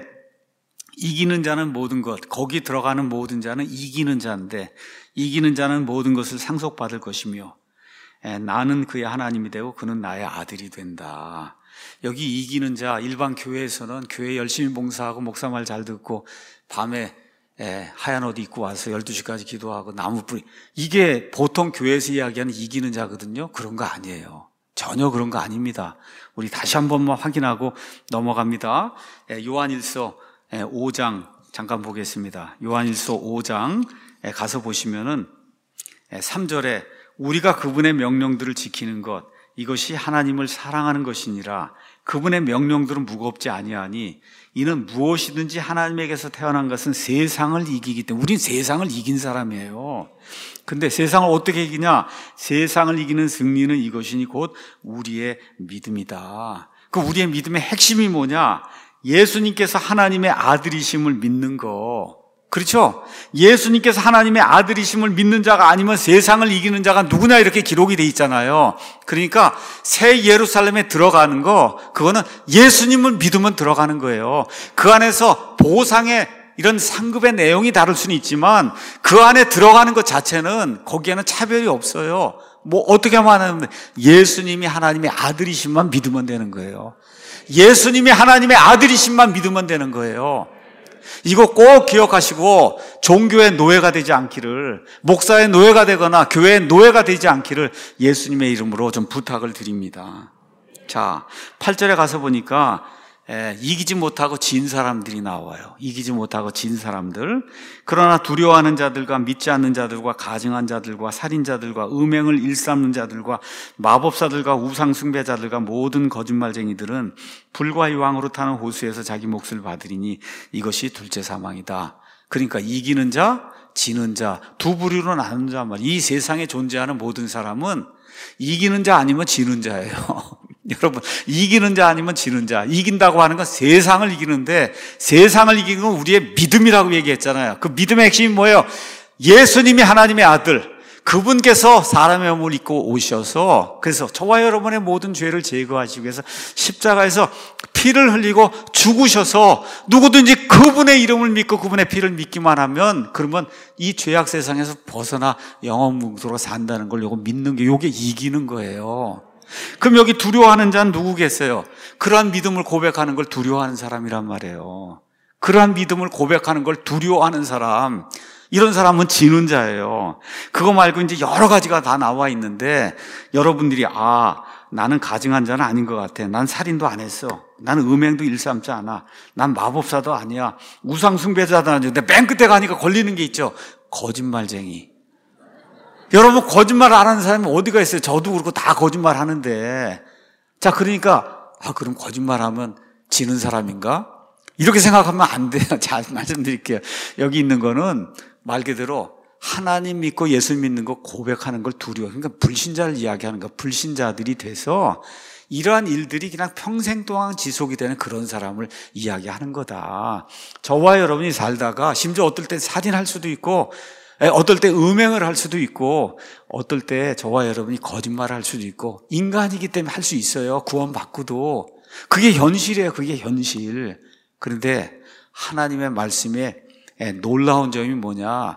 이기는 자는 모든 것, 거기 들어가는 모든 자는 이기는 자인데, 이기는 자는 모든 것을 상속받을 것이며, 예, 나는 그의 하나님이 되고 그는 나의 아들이 된다. 여기 이기는 자, 일반 교회에서는 교회 열심히 봉사하고 목사 말 잘 듣고 밤에 예, 하얀 옷 입고 와서 열두 시까지 기도하고 나무 뿌리, 이게 보통 교회에서 이야기하는 이기는 자거든요. 그런 거 아니에요. 전혀 그런 거 아닙니다. 우리 다시 한 번만 확인하고 넘어갑니다. 예, 요한일서 예, 오 장 잠깐 보겠습니다. 요한일서 오 장 예, 가서 보시면은 예, 삼 절에 우리가 그분의 명령들을 지키는 것, 이것이 하나님을 사랑하는 것이니라. 그분의 명령들은 무겁지 아니하니 이는 무엇이든지 하나님에게서 태어난 것은 세상을 이기기 때문에. 우린 세상을 이긴 사람이에요. 근데 세상을 어떻게 이기냐? 세상을 이기는 승리는 이것이니 곧 우리의 믿음이다. 그 우리의 믿음의 핵심이 뭐냐? 예수님께서 하나님의 아들이심을 믿는 거. 그렇죠? 예수님께서 하나님의 아들이심을 믿는 자가 아니면 세상을 이기는 자가 누구냐 이렇게 기록이 돼 있잖아요. 그러니까 새 예루살렘에 들어가는 거, 그거는 예수님을 믿으면 들어가는 거예요. 그 안에서 보상의 이런 상급의 내용이 다를 수는 있지만 그 안에 들어가는 것 자체는 거기에는 차별이 없어요. 뭐 어떻게 하면 예수님이 하나님의 아들이심만 믿으면 되는 거예요. 예수님이 하나님의 아들이심만 믿으면 되는 거예요. 이거 꼭 기억하시고 종교의 노예가 되지 않기를, 목사의 노예가 되거나 교회의 노예가 되지 않기를 예수님의 이름으로 좀 부탁을 드립니다. 자, 팔 절에 가서 보니까 에, 이기지 못하고 진 사람들이 나와요. 이기지 못하고 진 사람들. 그러나 두려워하는 자들과 믿지 않는 자들과 가증한 자들과 살인자들과 음행을 일삼는 자들과 마법사들과 우상숭배자들과 모든 거짓말쟁이들은 불과 유황으로 타는 호수에서 자기 몫을 받으리니 이것이 둘째 사망이다. 그러니까 이기는 자, 지는 자, 두 부류로 나눈 자 말. 이 세상에 존재하는 모든 사람은 이기는 자 아니면 지는 자예요. 여러분, 이기는 자 아니면 지는 자. 이긴다고 하는 건 세상을 이기는데, 세상을 이기는 건 우리의 믿음이라고 얘기했잖아요. 그 믿음의 핵심이 뭐예요? 예수님이 하나님의 아들, 그분께서 사람의 몸을 입고 오셔서, 그래서 저와 여러분의 모든 죄를 제거하시기 위해서 십자가에서 피를 흘리고 죽으셔서 누구든지 그분의 이름을 믿고 그분의 피를 믿기만 하면, 그러면 이 죄악 세상에서 벗어나 영원 묵도로 산다는 걸 요거 믿는 게, 요게 이기는 거예요. 그럼 여기 두려워하는 자는 누구겠어요? 그러한 믿음을 고백하는 걸 두려워하는 사람이란 말이에요. 그러한 믿음을 고백하는 걸 두려워하는 사람, 이런 사람은 지는 자예요. 그거 말고 이제 여러 가지가 다 나와 있는데, 여러분들이 아, 나는 가증한 자는 아닌 것 같아. 난 살인도 안 했어. 나는 음행도 일삼지 않아. 난 마법사도 아니야. 우상숭배자도 아닌데 맨 끝에 가니까 걸리는 게 있죠. 거짓말쟁이. 여러분, 거짓말 안 하는 사람이 어디가 있어요? 저도 그렇고 다 거짓말 하는데. 자, 그러니까 아, 그럼 거짓말하면 지는 사람인가? 이렇게 생각하면 안 돼요. 잘 말씀드릴게요. 여기 있는 거는 말 그대로 하나님 믿고 예수 믿는 거 고백하는 걸 두려워. 그러니까 불신자를 이야기하는 거. 불신자들이 돼서 이러한 일들이 그냥 평생 동안 지속이 되는 그런 사람을 이야기하는 거다. 저와 여러분이 살다가 심지어 어떨 때 살인할 수도 있고, 어떨 때 음행을 할 수도 있고, 어떨 때 저와 여러분이 거짓말을 할 수도 있고, 인간이기 때문에 할 수 있어요. 구원받고도. 그게 현실이에요. 그게 현실. 그런데 하나님의 말씀에 놀라운 점이 뭐냐?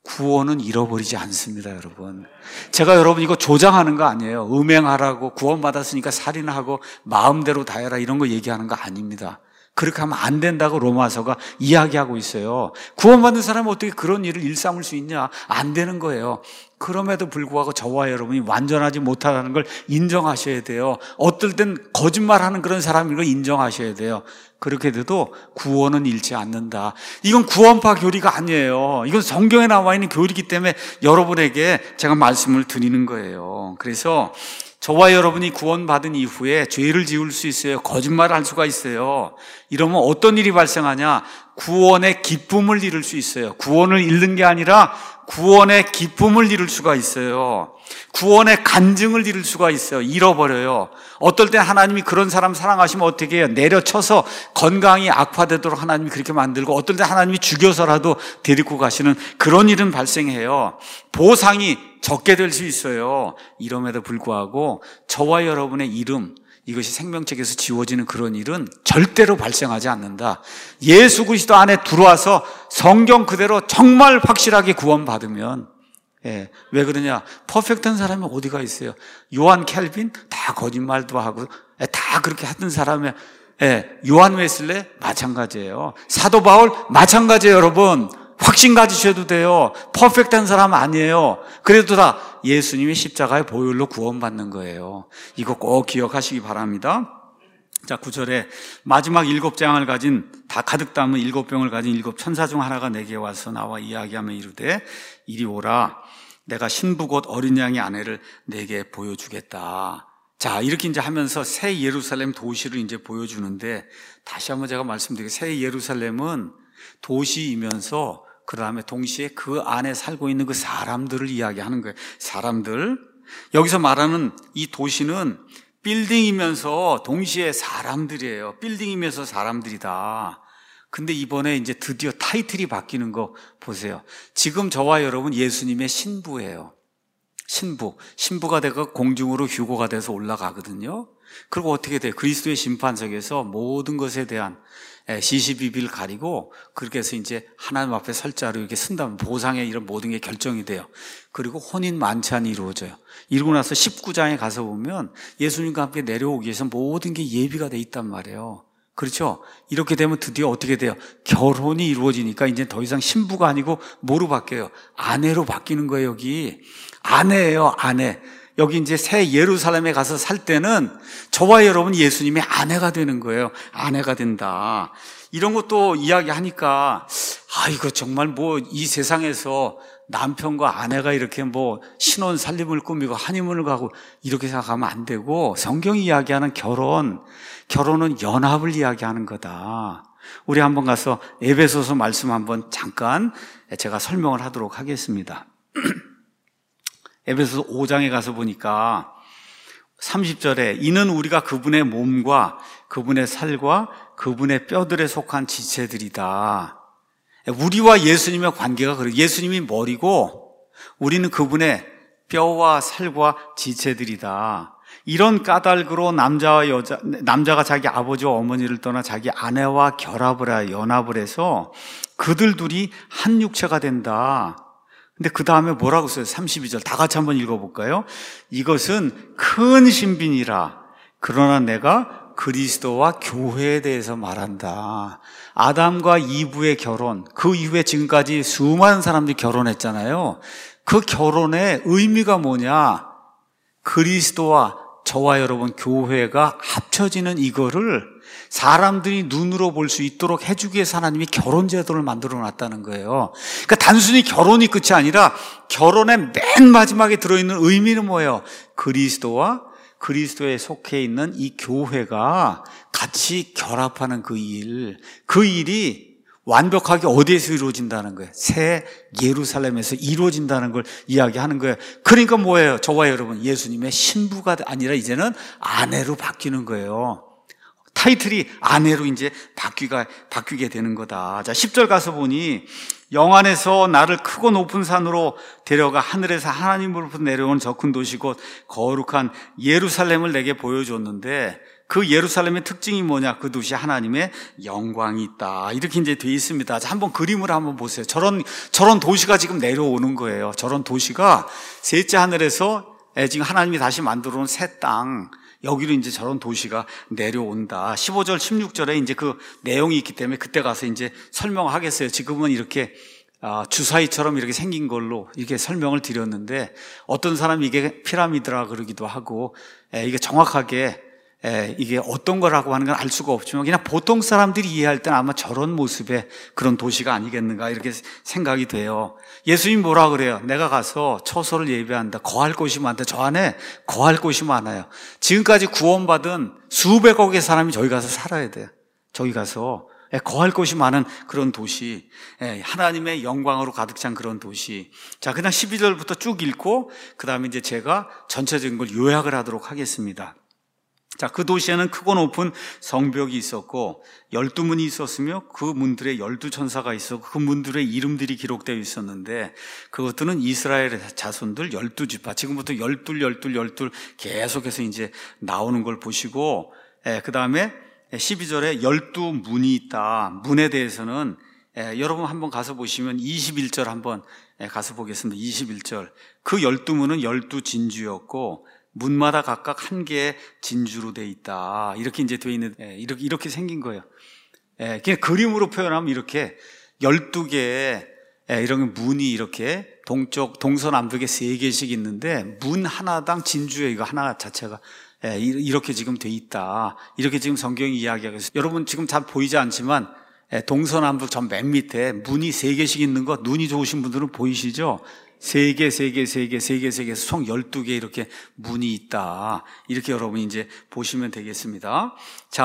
구원은 잃어버리지 않습니다, 여러분. 제가 여러분 이거 조장하는 거 아니에요. 음행하라고, 구원받았으니까 살인하고 마음대로 다 해라 이런 거 얘기하는 거 아닙니다. 그렇게 하면 안 된다고 로마서가 이야기하고 있어요. 구원받는 사람은 어떻게 그런 일을 일삼을 수 있냐? 안 되는 거예요. 그럼에도 불구하고 저와 여러분이 완전하지 못하다는 걸 인정하셔야 돼요. 어떨 땐 거짓말하는 그런 사람인 걸 인정하셔야 돼요. 그렇게 돼도 구원은 잃지 않는다. 이건 구원파 교리가 아니에요. 이건 성경에 나와 있는 교리이기 때문에 여러분에게 제가 말씀을 드리는 거예요. 그래서 저와 여러분이 구원받은 이후에 죄를 지을 수 있어요. 거짓말을 할 수가 있어요. 이러면 어떤 일이 발생하냐? 구원의 기쁨을 잃을 수 있어요. 구원을 잃는 게 아니라 구원의 기쁨을 잃을 수가 있어요. 구원의 간증을 잃을 수가 있어요. 잃어버려요. 어떨 때 하나님이 그런 사람 사랑하시면 어떻게 해요? 내려쳐서 건강이 악화되도록 하나님이 그렇게 만들고, 어떨 때 하나님이 죽여서라도 데리고 가시는 그런 일은 발생해요. 보상이 적게 될 수 있어요. 이럼에도 불구하고 저와 여러분의 이름, 이것이 생명책에서 지워지는 그런 일은 절대로 발생하지 않는다. 예수 그리스도 안에 들어와서 성경 그대로 정말 확실하게 구원받으면, 예, 왜 그러냐? 퍼펙트한 사람이 어디가 있어요? 요한 캘빈 다 거짓말도 하고, 예, 다 그렇게 하던 사람이, 예, 요한 웨슬레 마찬가지예요. 사도 바울 마찬가지예요, 여러분. 확신 가지셔도 돼요. 퍼펙트한 사람 아니에요. 그래도 다 예수님의 십자가의 보혈로 구원받는 거예요. 이거 꼭 기억하시기 바랍니다. 자, 구 절에 마지막 일곱 장을 가진, 다 가득 담은 일곱 병을 가진 일곱 천사 중 하나가 내게 와서 나와 이야기하며 이르되 이리 오라, 내가 신부 곧 어린 양의 아내를 내게 보여주겠다. 자, 이렇게 이제 하면서 새 예루살렘 도시를 이제 보여주는데, 다시 한번 제가 말씀드리게, 새 예루살렘은 도시이면서 그 다음에 동시에 그 안에 살고 있는 그 사람들을 이야기하는 거예요. 사람들. 여기서 말하는 이 도시는 빌딩이면서 동시에 사람들이에요. 빌딩이면서 사람들이다. 근데 이번에 이제 드디어 타이틀이 바뀌는 거 보세요. 지금 저와 여러분 예수님의 신부예요. 신부. 신부가 되고 공중으로 휴거가 돼서 올라가거든요. 그리고 어떻게 돼요? 그리스도의 심판석에서 모든 것에 대한 시시비비를 가리고 그렇게 해서 이제 하나님 앞에 설 자로 이렇게 쓴다면 보상의 이런 모든 게 결정이 돼요. 그리고 혼인 만찬이 이루어져요. 이러고 나서 십구 장에 가서 보면 예수님과 함께 내려오기 위해서 모든 게 예비가 돼 있단 말이에요. 그렇죠? 이렇게 되면 드디어 어떻게 돼요? 결혼이 이루어지니까 이제 더 이상 신부가 아니고 뭐로 바뀌어요? 아내로 바뀌는 거예요. 여기 아내예요. 아내. 여기 이제 새 예루살렘에 가서 살 때는 저와 여러분 예수님의 아내가 되는 거예요. 아내가 된다. 이런 것도 이야기하니까 아 이거 정말 뭐 이 세상에서 남편과 아내가 이렇게 뭐 신혼 살림을 꾸미고 하니문을 가고 이렇게 생각하면 안 되고, 성경이 이야기하는 결혼, 결혼은 연합을 이야기하는 거다. 우리 한번 가서 에베소서 말씀 한번 잠깐 제가 설명을 하도록 하겠습니다. 에베소서 오 장에 가서 보니까 삼십 절에 이는 우리가 그분의 몸과 그분의 살과 그분의 뼈들에 속한 지체들이다. 우리와 예수님의 관계가 그래요. 예수님이 머리고 우리는 그분의 뼈와 살과 지체들이다. 이런 까닭으로 남자와 여자, 남자가 자기 아버지와 어머니를 떠나 자기 아내와 결합을 하여 연합을 해서 그들 둘이 한 육체가 된다. 근데 그 다음에 뭐라고 써요? 삼십이 절 다 같이 한번 읽어볼까요? 이것은 큰 신비니라. 그러나 내가 그리스도와 교회에 대해서 말한다. 아담과 이브의 결혼, 그 이후에 지금까지 수많은 사람들이 결혼했잖아요. 그 결혼의 의미가 뭐냐? 그리스도와 저와 여러분 교회가 합쳐지는 이거를 사람들이 눈으로 볼 수 있도록 해주기 위해서 하나님이 결혼 제도를 만들어 놨다는 거예요. 그러니까 단순히 결혼이 끝이 아니라 결혼의 맨 마지막에 들어있는 의미는 뭐예요? 그리스도와 그리스도에 속해 있는 이 교회가 같이 결합하는 그 일, 그 일이 완벽하게 어디에서 이루어진다는 거예요? 새 예루살렘에서 이루어진다는 걸 이야기하는 거예요. 그러니까 뭐예요? 저와 여러분 예수님의 신부가 아니라 이제는 아내로 바뀌는 거예요. 타이틀이 아내로 이제 바뀌가, 바뀌게 되는 거다. 자, 십 절 가서 보니 영 안에서 나를 크고 높은 산으로 데려가 하늘에서 하나님으로부터 내려온 저 큰 도시 곧 거룩한 예루살렘을 내게 보여줬는데, 그 예루살렘의 특징이 뭐냐? 그 도시에 하나님의 영광이 있다. 이렇게 이제 돼 있습니다. 자, 한번 그림을 한번 보세요. 저런, 저런 도시가 지금 내려오는 거예요. 저런 도시가 셋째 하늘에서 지금 하나님이 다시 만들어 놓은 새 땅, 여기로 이제 저런 도시가 내려온다. 십오 절, 십육 절에 이제 그 내용이 있기 때문에 그때 가서 이제 설명하겠어요. 지금은 이렇게 주사위처럼 이렇게 생긴 걸로 이렇게 설명을 드렸는데, 어떤 사람이 이게 피라미드라 그러기도 하고, 이게 정확하게 이게 어떤 거라고 하는 건 알 수가 없지만 그냥 보통 사람들이 이해할 때는 아마 저런 모습의 그런 도시가 아니겠는가 이렇게 생각이 돼요. 예수님 뭐라 그래요? 내가 가서 처소를 예비한다. 거할 곳이 많다. 저 안에 거할 곳이 많아요. 지금까지 구원받은 수백억의 사람이 저기 가서 살아야 돼요. 저기 가서 거할 곳이 많은 그런 도시, 하나님의 영광으로 가득 찬 그런 도시. 자, 그냥 십이 절부터 쭉 읽고 그 다음에 이제 제가 전체적인 걸 요약을 하도록 하겠습니다. 자, 그 도시에는 크고 높은 성벽이 있었고 열두 문이 있었으며 그 문들에 열두 천사가 있었고 그 문들의 이름들이 기록되어 있었는데 그것들은 이스라엘의 자손들 열두 지파. 지금부터 열둘 열둘 열둘 계속해서 이제 나오는 걸 보시고, 예, 그 다음에 십이 절에 열두 문이 있다. 문에 대해서는 예, 여러분 한번 가서 보시면 이십일 절 한번 예, 가서 보겠습니다. 이십일 절. 그 열두 문은 열두 진주였고 문마다 각각 한 개의 진주로 돼 있다. 이렇게 이제 돼 있는, 예, 이렇게, 이렇게 생긴 거예요. 예, 그냥 그림으로 표현하면 이렇게 열두 개의, 예, 이런 문이 이렇게 동쪽, 동서남북에 세 개씩 있는데 문 하나당 진주에 이거 하나 자체가, 예, 이렇게 지금 돼 있다. 이렇게 지금 성경이 이야기하고 있어요. 여러분 지금 잘 보이지 않지만, 예, 동서남북 전 맨 밑에 문이 세 개씩 있는 거 눈이 좋으신 분들은 보이시죠? 세 개, 세 개, 세 개, 세 개, 세 개, 총 열두 개 이렇게 문이 있다. 이렇게 여러분이 이제 보시면 되겠습니다. 자,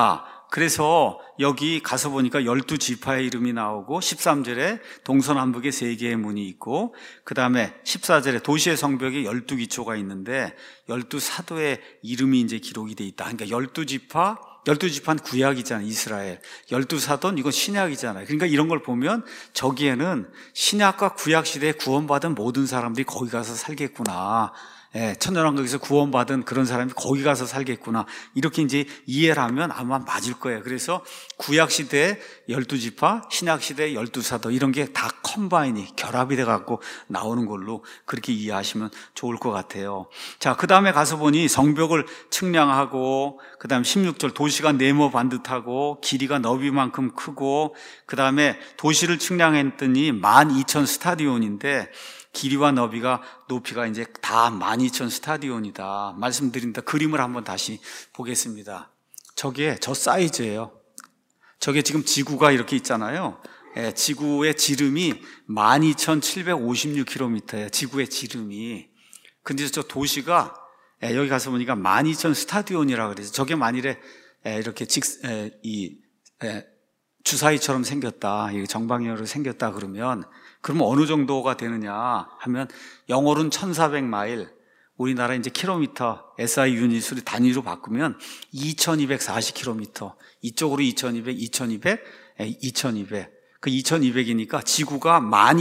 그래서 여기 가서 보니까 열두 지파의 이름이 나오고 십삼 절에 동서남북에 세 개의 문이 있고 그 다음에 십사 절에 도시의 성벽에 열두 기초가 있는데 열두 사도의 이름이 이제 기록이 돼 있다. 그러니까 열두 지파, 열두 지파는 구약이잖아요. 이스라엘. 열두 사도는 이건 신약이잖아요. 그러니까 이런 걸 보면 저기에는 신약과 구약 시대에 구원받은 모든 사람들이 거기 가서 살겠구나. 예, 천년왕국에서 구원받은 그런 사람이 거기 가서 살겠구나. 이렇게 이제 이해를 하면 아마 맞을 거예요. 그래서 구약시대에 열두 지파, 신약시대에 열두 사도 이런 게 다 컴바인이, 결합이 돼갖고 나오는 걸로 그렇게 이해하시면 좋을 것 같아요. 자, 그 다음에 가서 보니 성벽을 측량하고, 그 다음에 십육 절 도시가 네모 반듯하고, 길이가 너비만큼 크고, 그 다음에 도시를 측량했더니 만 이천 스타디온인데, 길이와 너비가 높이가 이제 다 만 이천 스타디온이다. 말씀드린다. 그림을 한번 다시 보겠습니다. 저게 저 사이즈예요. 저게 지금 지구가 이렇게 있잖아요. 예, 지구의 지름이 만 이천칠백오십육 킬로미터예요. 지구의 지름이. 근데 저 도시가 예, 여기 가서 보니까 만 이천 스타디온이라 그래서 저게 만일에 예, 이렇게 직, 예, 이 예, 주사위처럼 생겼다. 정방향으로 생겼다 그러면 그러면 어느 정도가 되느냐 하면 영어로는 천사백 마일, 우리나라 이제 킬로미터, 에스아이 유닛으로 단위로 바꾸면 이천이백사십 킬로미터, 이쪽으로 이천이백, 이천이백, 이천이백. 그 이천이백이니까 지구가 만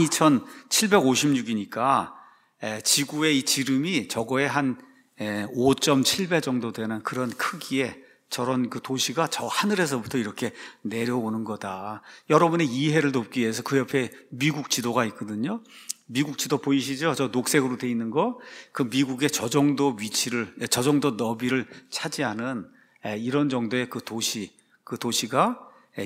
이천칠백오십육이니까 지구의 이 지름이 저거의 한 오 점 칠 배 정도 되는 그런 크기의 저런 그 도시가 저 하늘에서부터 이렇게 내려오는 거다. 여러분의 이해를 돕기 위해서 그 옆에 미국 지도가 있거든요. 미국 지도 보이시죠? 저 녹색으로 돼 있는 거. 그 미국의 저 정도 위치를, 저 정도 너비를 차지하는 이런 정도의 그 도시, 그 도시가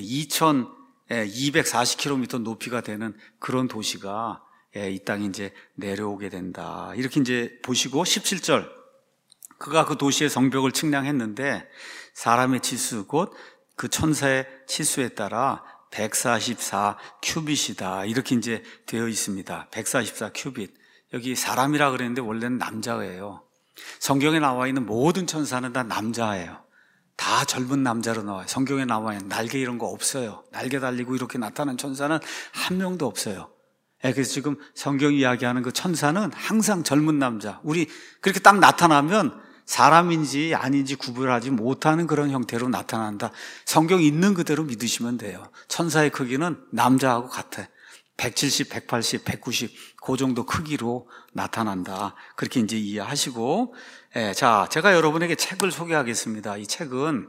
이천이백사십 킬로미터 높이가 되는 그런 도시가 이 땅에 이제 내려오게 된다. 이렇게 이제 보시고 십칠 절. 그가 그 도시의 성벽을 측량했는데 사람의 치수 곧 그 천사의 치수에 따라 백사십사 큐빗이다. 이렇게 이제 되어 있습니다. 백사십사 큐빗. 여기 사람이라 그랬는데 원래는 남자예요. 성경에 나와 있는 모든 천사는 다 남자예요. 다 젊은 남자로 나와요. 성경에 나와 있는 날개 이런 거 없어요. 날개 달리고 이렇게 나타나는 천사는 한 명도 없어요. 그래서 지금 성경이 이야기하는 그 천사는 항상 젊은 남자. 우리 그렇게 딱 나타나면 사람인지 아닌지 구별하지 못하는 그런 형태로 나타난다. 성경 있는 그대로 믿으시면 돼요. 천사의 크기는 남자하고 같아. 백칠십, 백팔십, 백구십 그 정도 크기로 나타난다. 그렇게 이제 이해하시고, 예, 자, 제가 여러분에게 책을 소개하겠습니다. 이 책은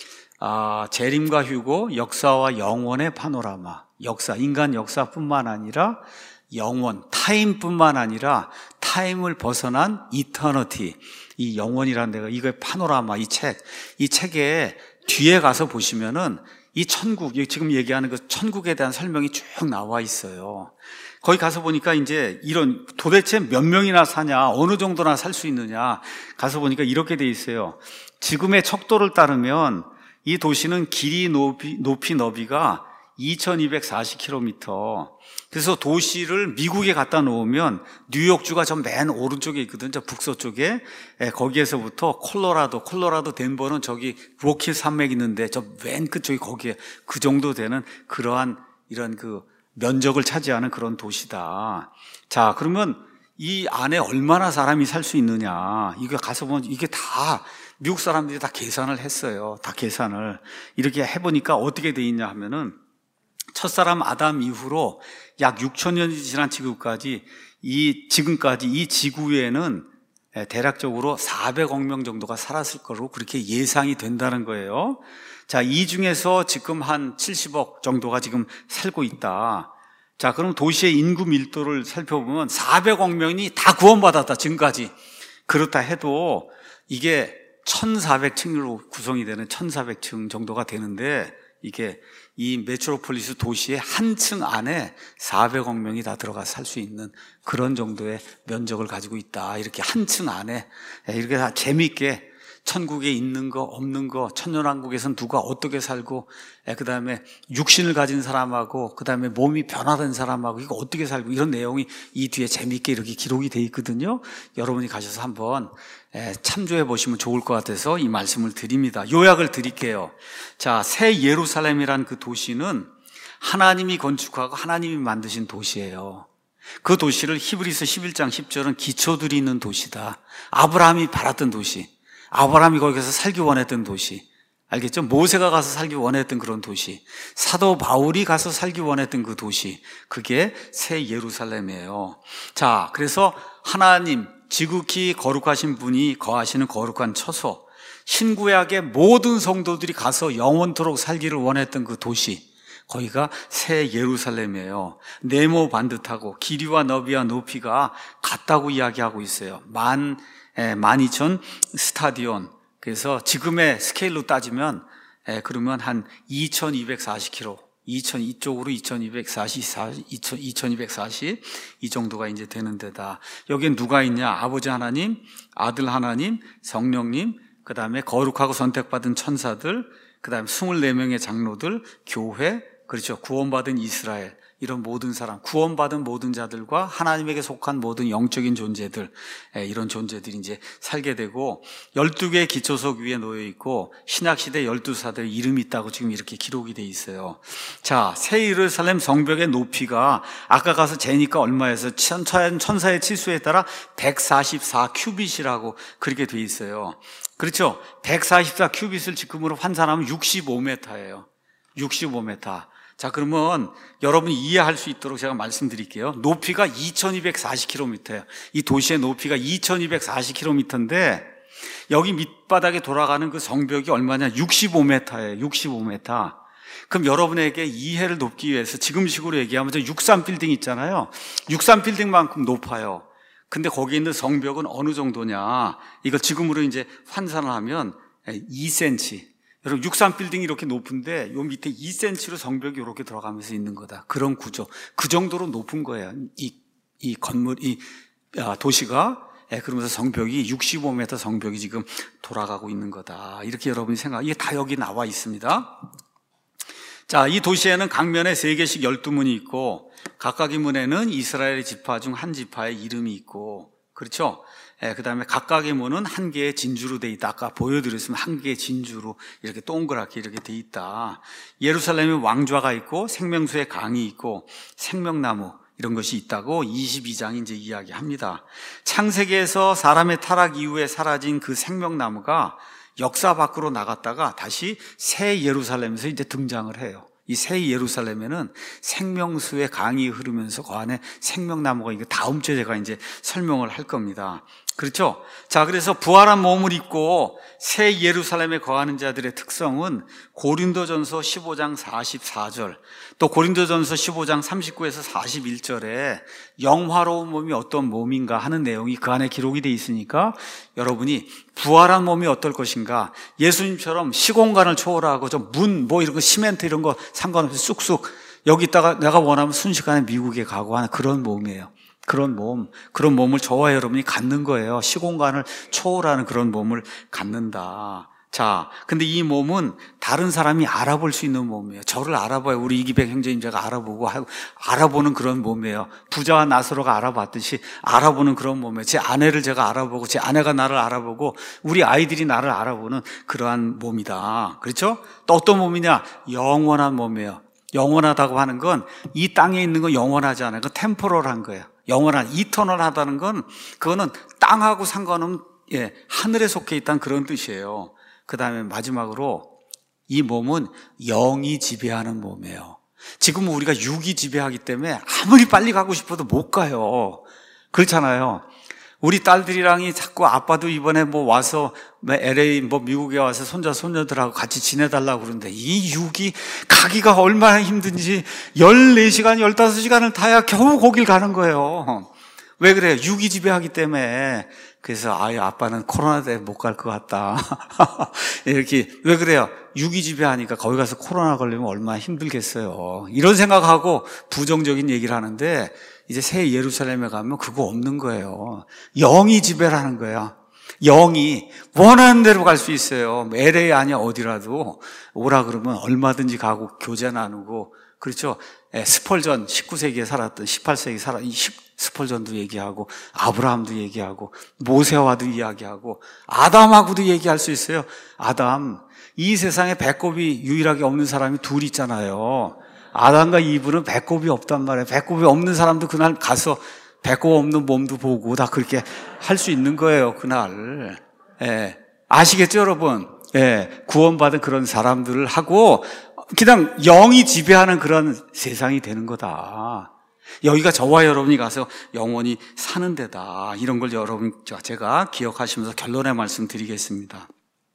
아, 재림과 휴고, 역사와 영원의 파노라마. 역사, 인간 역사뿐만 아니라 영원, 타임뿐만 아니라 타임을 벗어난 이터너티, 이 영원이라는 데가 이거의 파노라마, 이 책, 이 책에 뒤에 가서 보시면은 이 천국, 지금 얘기하는 그 천국에 대한 설명이 쭉 나와 있어요. 거기 가서 보니까 이제 이런 도대체 몇 명이나 사냐, 어느 정도나 살 수 있느냐 가서 보니까 이렇게 돼 있어요. 지금의 척도를 따르면 이 도시는 길이, 높이, 높이 너비가 이천이백사십 킬로미터. 그래서 도시를 미국에 갖다 놓으면 뉴욕주가 저 맨 오른쪽에 있거든요. 저 북서쪽에. 예, 거기에서부터 콜로라도, 콜로라도 덴버는 저기 로키 산맥 있는데 저 맨 끝쪽이 거기에 그 정도 되는 그러한 이런 그 면적을 차지하는 그런 도시다. 자, 그러면 이 안에 얼마나 사람이 살 수 있느냐. 이거 가서 보면 이게 다 미국 사람들이 다 계산을 했어요. 다 계산을. 이렇게 해보니까 어떻게 돼 있냐 하면은 첫사람 아담 이후로 약 육천 년이 지난 지금까지 이 지금까지 이 지구에는 대략적으로 사백억 명 정도가 살았을 거로 그렇게 예상이 된다는 거예요. 자, 이 중에서 지금 한 칠십억 정도가 지금 살고 있다. 자, 그럼 도시의 인구 밀도를 살펴보면 사백억 명이 다 구원받았다. 지금까지. 그렇다 해도 이게 천사백 층으로 구성이 되는 천사백 층 정도가 되는데 이게 이 메트로폴리스 도시의 한 층 안에 사백억 명이 다 들어가 살 수 있는 그런 정도의 면적을 가지고 있다. 이렇게 한 층 안에 이렇게 다 재미있게 천국에 있는 거 없는 거, 천년왕국에서는 누가 어떻게 살고, 그 다음에 육신을 가진 사람하고, 그 다음에 몸이 변화된 사람하고 이거 어떻게 살고, 이런 내용이 이 뒤에 재미있게 이렇게 기록이 돼 있거든요. 여러분이 가셔서 한번 참조해 보시면 좋을 것 같아서 이 말씀을 드립니다. 요약을 드릴게요. 자, 새 예루살렘이란 그 도시는 하나님이 건축하고 하나님이 만드신 도시예요. 그 도시를 히브리서 십일 장 십 절은 기초들이 있는 도시다. 아브라함이 바랐던 도시, 아브라함이 거기서 살기 원했던 도시, 알겠죠? 모세가 가서 살기 원했던 그런 도시, 사도 바울이 가서 살기 원했던 그 도시, 그게 새 예루살렘이에요. 자, 그래서 하나님 지극히 거룩하신 분이 거하시는 거룩한 처소, 신구약의 모든 성도들이 가서 영원토록 살기를 원했던 그 도시, 거기가 새 예루살렘이에요. 네모 반듯하고 길이와 너비와 높이가 같다고 이야기하고 있어요. 만, 에, 만 이천 스타디온. 그래서 지금의 스케일로 따지면, 에, 그러면 한 이천이백사십 킬로미터. 이천, 이쪽으로 이천이백사십, 이천이백사십, 이 정도가 이제 되는 데다. 여기엔 누가 있냐? 아버지 하나님, 아들 하나님, 성령님, 그 다음에 거룩하고 선택받은 천사들, 그 다음에 이십사 명의 장로들, 교회, 그렇죠. 구원받은 이스라엘, 이런 모든 사람, 구원받은 모든 자들과 하나님에게 속한 모든 영적인 존재들, 이런 존재들이 이제 살게 되고, 열두 개의 기초석 위에 놓여 있고, 신약시대 열두 사도의 이름이 있다고 지금 이렇게 기록이 돼 있어요. 자, 새 예루살렘 성벽의 높이가 아까 가서 재니까 얼마에서 천사의 치수에 따라 백사십사 큐빗이라고 그렇게 돼 있어요. 그렇죠. 백사십사 큐빗을 지금으로 환산하면 육십오 미터예요. 육십오 미터. 자, 그러면 여러분이 이해할 수 있도록 제가 말씀드릴게요. 높이가 이천이백사십 킬로미터예요. 이 도시의 높이가 이천이백사십 킬로미터인데 여기 밑바닥에 돌아가는 그 성벽이 얼마냐? 육십오 미터예요. 육십오 미터. 그럼 여러분에게 이해를 돕기 위해서 지금식으로 얘기하면 저 육삼 빌딩 있잖아요. 육삼 빌딩만큼 높아요. 근데 거기 있는 성벽은 어느 정도냐? 이걸 지금으로 이제 환산을 하면 이 센티미터. 여러분, 육삼 빌딩이 이렇게 높은데 요 밑에 이 센티미터로 성벽이 이렇게 들어가면서 있는 거다. 그런 구조. 그 정도로 높은 거예요. 이, 이 건물, 이 도시가. 예, 그러면서 성벽이 육십오 미터 성벽이 지금 돌아가고 있는 거다. 이렇게 여러분이 생각, 이게 다 여기 나와 있습니다. 자, 이 도시에는 각면에 세 개씩 열두 문이 있고, 각각의 문에는 이스라엘의 지파 중 한 지파의 이름이 있고, 그렇죠? 예, 그 다음에 각각의 문은 한 개의 진주로 돼 있다. 아까 보여드렸으면 한 개의 진주로 이렇게 동그랗게 이렇게 돼 있다. 예루살렘에 왕좌가 있고 생명수의 강이 있고 생명나무 이런 것이 있다고 이십이 장이 이제 이야기합니다. 창세기에서 사람의 타락 이후에 사라진 그 생명나무가 역사 밖으로 나갔다가 다시 새 예루살렘에서 이제 등장을 해요. 이 새 예루살렘에는 생명수의 강이 흐르면서 그 안에 생명나무가, 이거 다음 주에 제가 이제 설명을 할 겁니다. 그렇죠? 자, 그래서 부활한 몸을 입고 새 예루살렘에 거하는 자들의 특성은 고린도전서 십오 장 사십사 절, 또 고린도전서 십오 장 삼십구에서 사십일 절에 영화로운 몸이 어떤 몸인가 하는 내용이 그 안에 기록이 돼 있으니까 여러분이 부활한 몸이 어떨 것인가, 예수님처럼 시공간을 초월하고 좀 문 뭐 이런 거 시멘트 이런 거 상관없이 쑥쑥 여기다가 내가 원하면 순식간에 미국에 가고 하는 그런 몸이에요. 그런 몸, 그런 몸을 저와 여러분이 갖는 거예요. 시공간을 초월하는 그런 몸을 갖는다. 자, 근데 이 몸은 다른 사람이 알아볼 수 있는 몸이에요. 저를 알아봐요. 우리 이기백 형제님자가 알아보고 하고 알아보는 그런 몸이에요. 부자와 나사로가 알아봤듯이 알아보는 그런 몸이에요. 제 아내를 제가 알아보고 제 아내가 나를 알아보고 우리 아이들이 나를 알아보는 그러한 몸이다. 그렇죠? 또 어떤 몸이냐? 영원한 몸이에요. 영원하다고 하는 건 이 땅에 있는 건 영원하지 않아요. 그 템포럴한 거예요. 영원한, 이터널하다는 건 그거는 땅하고 상관없는, 예, 하늘에 속해 있다는 그런 뜻이에요. 그 다음에 마지막으로 이 몸은 영이 지배하는 몸이에요. 지금 우리가 육이 지배하기 때문에 아무리 빨리 가고 싶어도 못 가요. 그렇잖아요. 우리 딸들이랑이 자꾸 아빠도 이번에 뭐 와서 엘에이 뭐 미국에 와서 손자 손녀들하고 같이 지내달라고 그러는데 이 육이 가기가 얼마나 힘든지 열네 시간 열다섯 시간을 타야 겨우 거길 가는 거예요. 왜 그래요? 육이 지배하기 때문에. 그래서 아유, 아빠는 코로나 때문에 못 갈 것 같다. 이렇게. 왜 그래요? 육이 지배하니까 거기 가서 코로나 걸리면 얼마나 힘들겠어요. 이런 생각하고 부정적인 얘기를 하는데 이제 새 예루살렘에 가면 그거 없는 거예요. 영이 지배를 하는 거예요. 영이 원하는 대로 갈 수 있어요. 엘에이 아니야 어디라도 오라 그러면 얼마든지 가고 교제 나누고, 그렇죠? 예, 스펄전 십구 세기에 살았던 십팔 세기 살아 이 스펄전도 얘기하고 아브라함도 얘기하고 모세와도 이야기하고 아담하고도 얘기할 수 있어요. 아담, 이 세상에 배꼽이 유일하게 없는 사람이 둘 있잖아요. 아담과 이브는 배꼽이 없단 말이에요. 배꼽이 없는 사람도 그날 가서 배꼽 없는 몸도 보고 다 그렇게 할 수 있는 거예요, 그날. 예. 아시겠죠, 여러분? 예. 구원받은 그런 사람들을 하고 그냥 영이 지배하는 그런 세상이 되는 거다. 여기가 저와 여러분이 가서 영원히 사는 데다. 이런 걸 여러분, 제가 기억하시면서 결론의 말씀 드리겠습니다.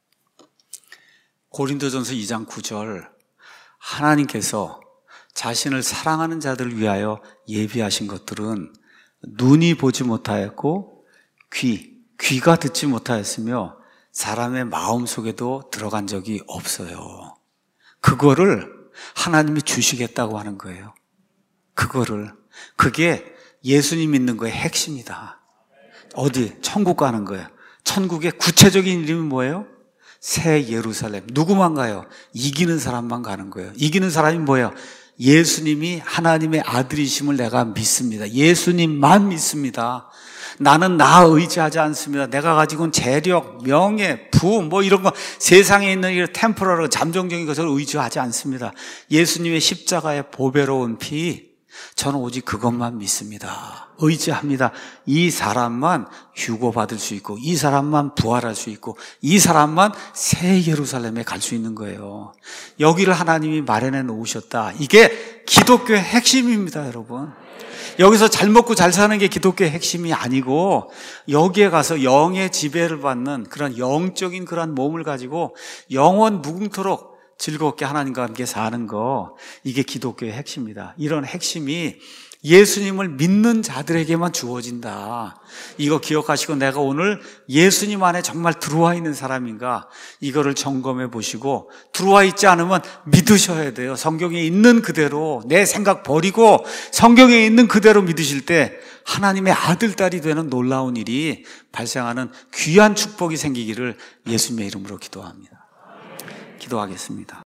고린도전서 이 장 구 절, 하나님께서 자신을 사랑하는 자들을 위하여 예비하신 것들은 눈이 보지 못하였고 귀, 귀가 듣지 못하였으며 사람의 마음속에도 들어간 적이 없어요. 그거를 하나님이 주시겠다고 하는 거예요. 그거를. 그게 예수님 믿는 거의 핵심이다. 어디? 천국 가는 거예요. 천국의 구체적인 이름이 뭐예요? 새 예루살렘. 누구만 가요? 이기는 사람만 가는 거예요. 이기는 사람이 뭐예요? 예수님이 하나님의 아들이심을 내가 믿습니다. 예수님만 믿습니다. 나는 나 의지하지 않습니다. 내가 가지고 있는 재력, 명예, 부, 뭐 이런 거, 세상에 있는 이 템포러로 잠정적인 것을 의지하지 않습니다. 예수님의 십자가의 보배로운 피, 저는 오직 그것만 믿습니다. 의지합니다. 이 사람만 휴고받을 수 있고, 이 사람만 부활할 수 있고, 이 사람만 새 예루살렘에 갈 수 있는 거예요. 여기를 하나님이 마련해 놓으셨다. 이게 기독교의 핵심입니다, 여러분. 여기서 잘 먹고 잘 사는 게 기독교의 핵심이 아니고, 여기에 가서 영의 지배를 받는 그런 영적인 그런 몸을 가지고 영원 무궁토록 즐겁게 하나님과 함께 사는 거, 이게 기독교의 핵심이다. 이런 핵심이 예수님을 믿는 자들에게만 주어진다. 이거 기억하시고 내가 오늘 예수님 안에 정말 들어와 있는 사람인가, 이거를 점검해 보시고, 들어와 있지 않으면 믿으셔야 돼요. 성경에 있는 그대로 내 생각 버리고 성경에 있는 그대로 믿으실 때 하나님의 아들, 딸이 되는 놀라운 일이 발생하는 귀한 축복이 생기기를 예수님의 이름으로 기도합니다. 기도하겠습니다.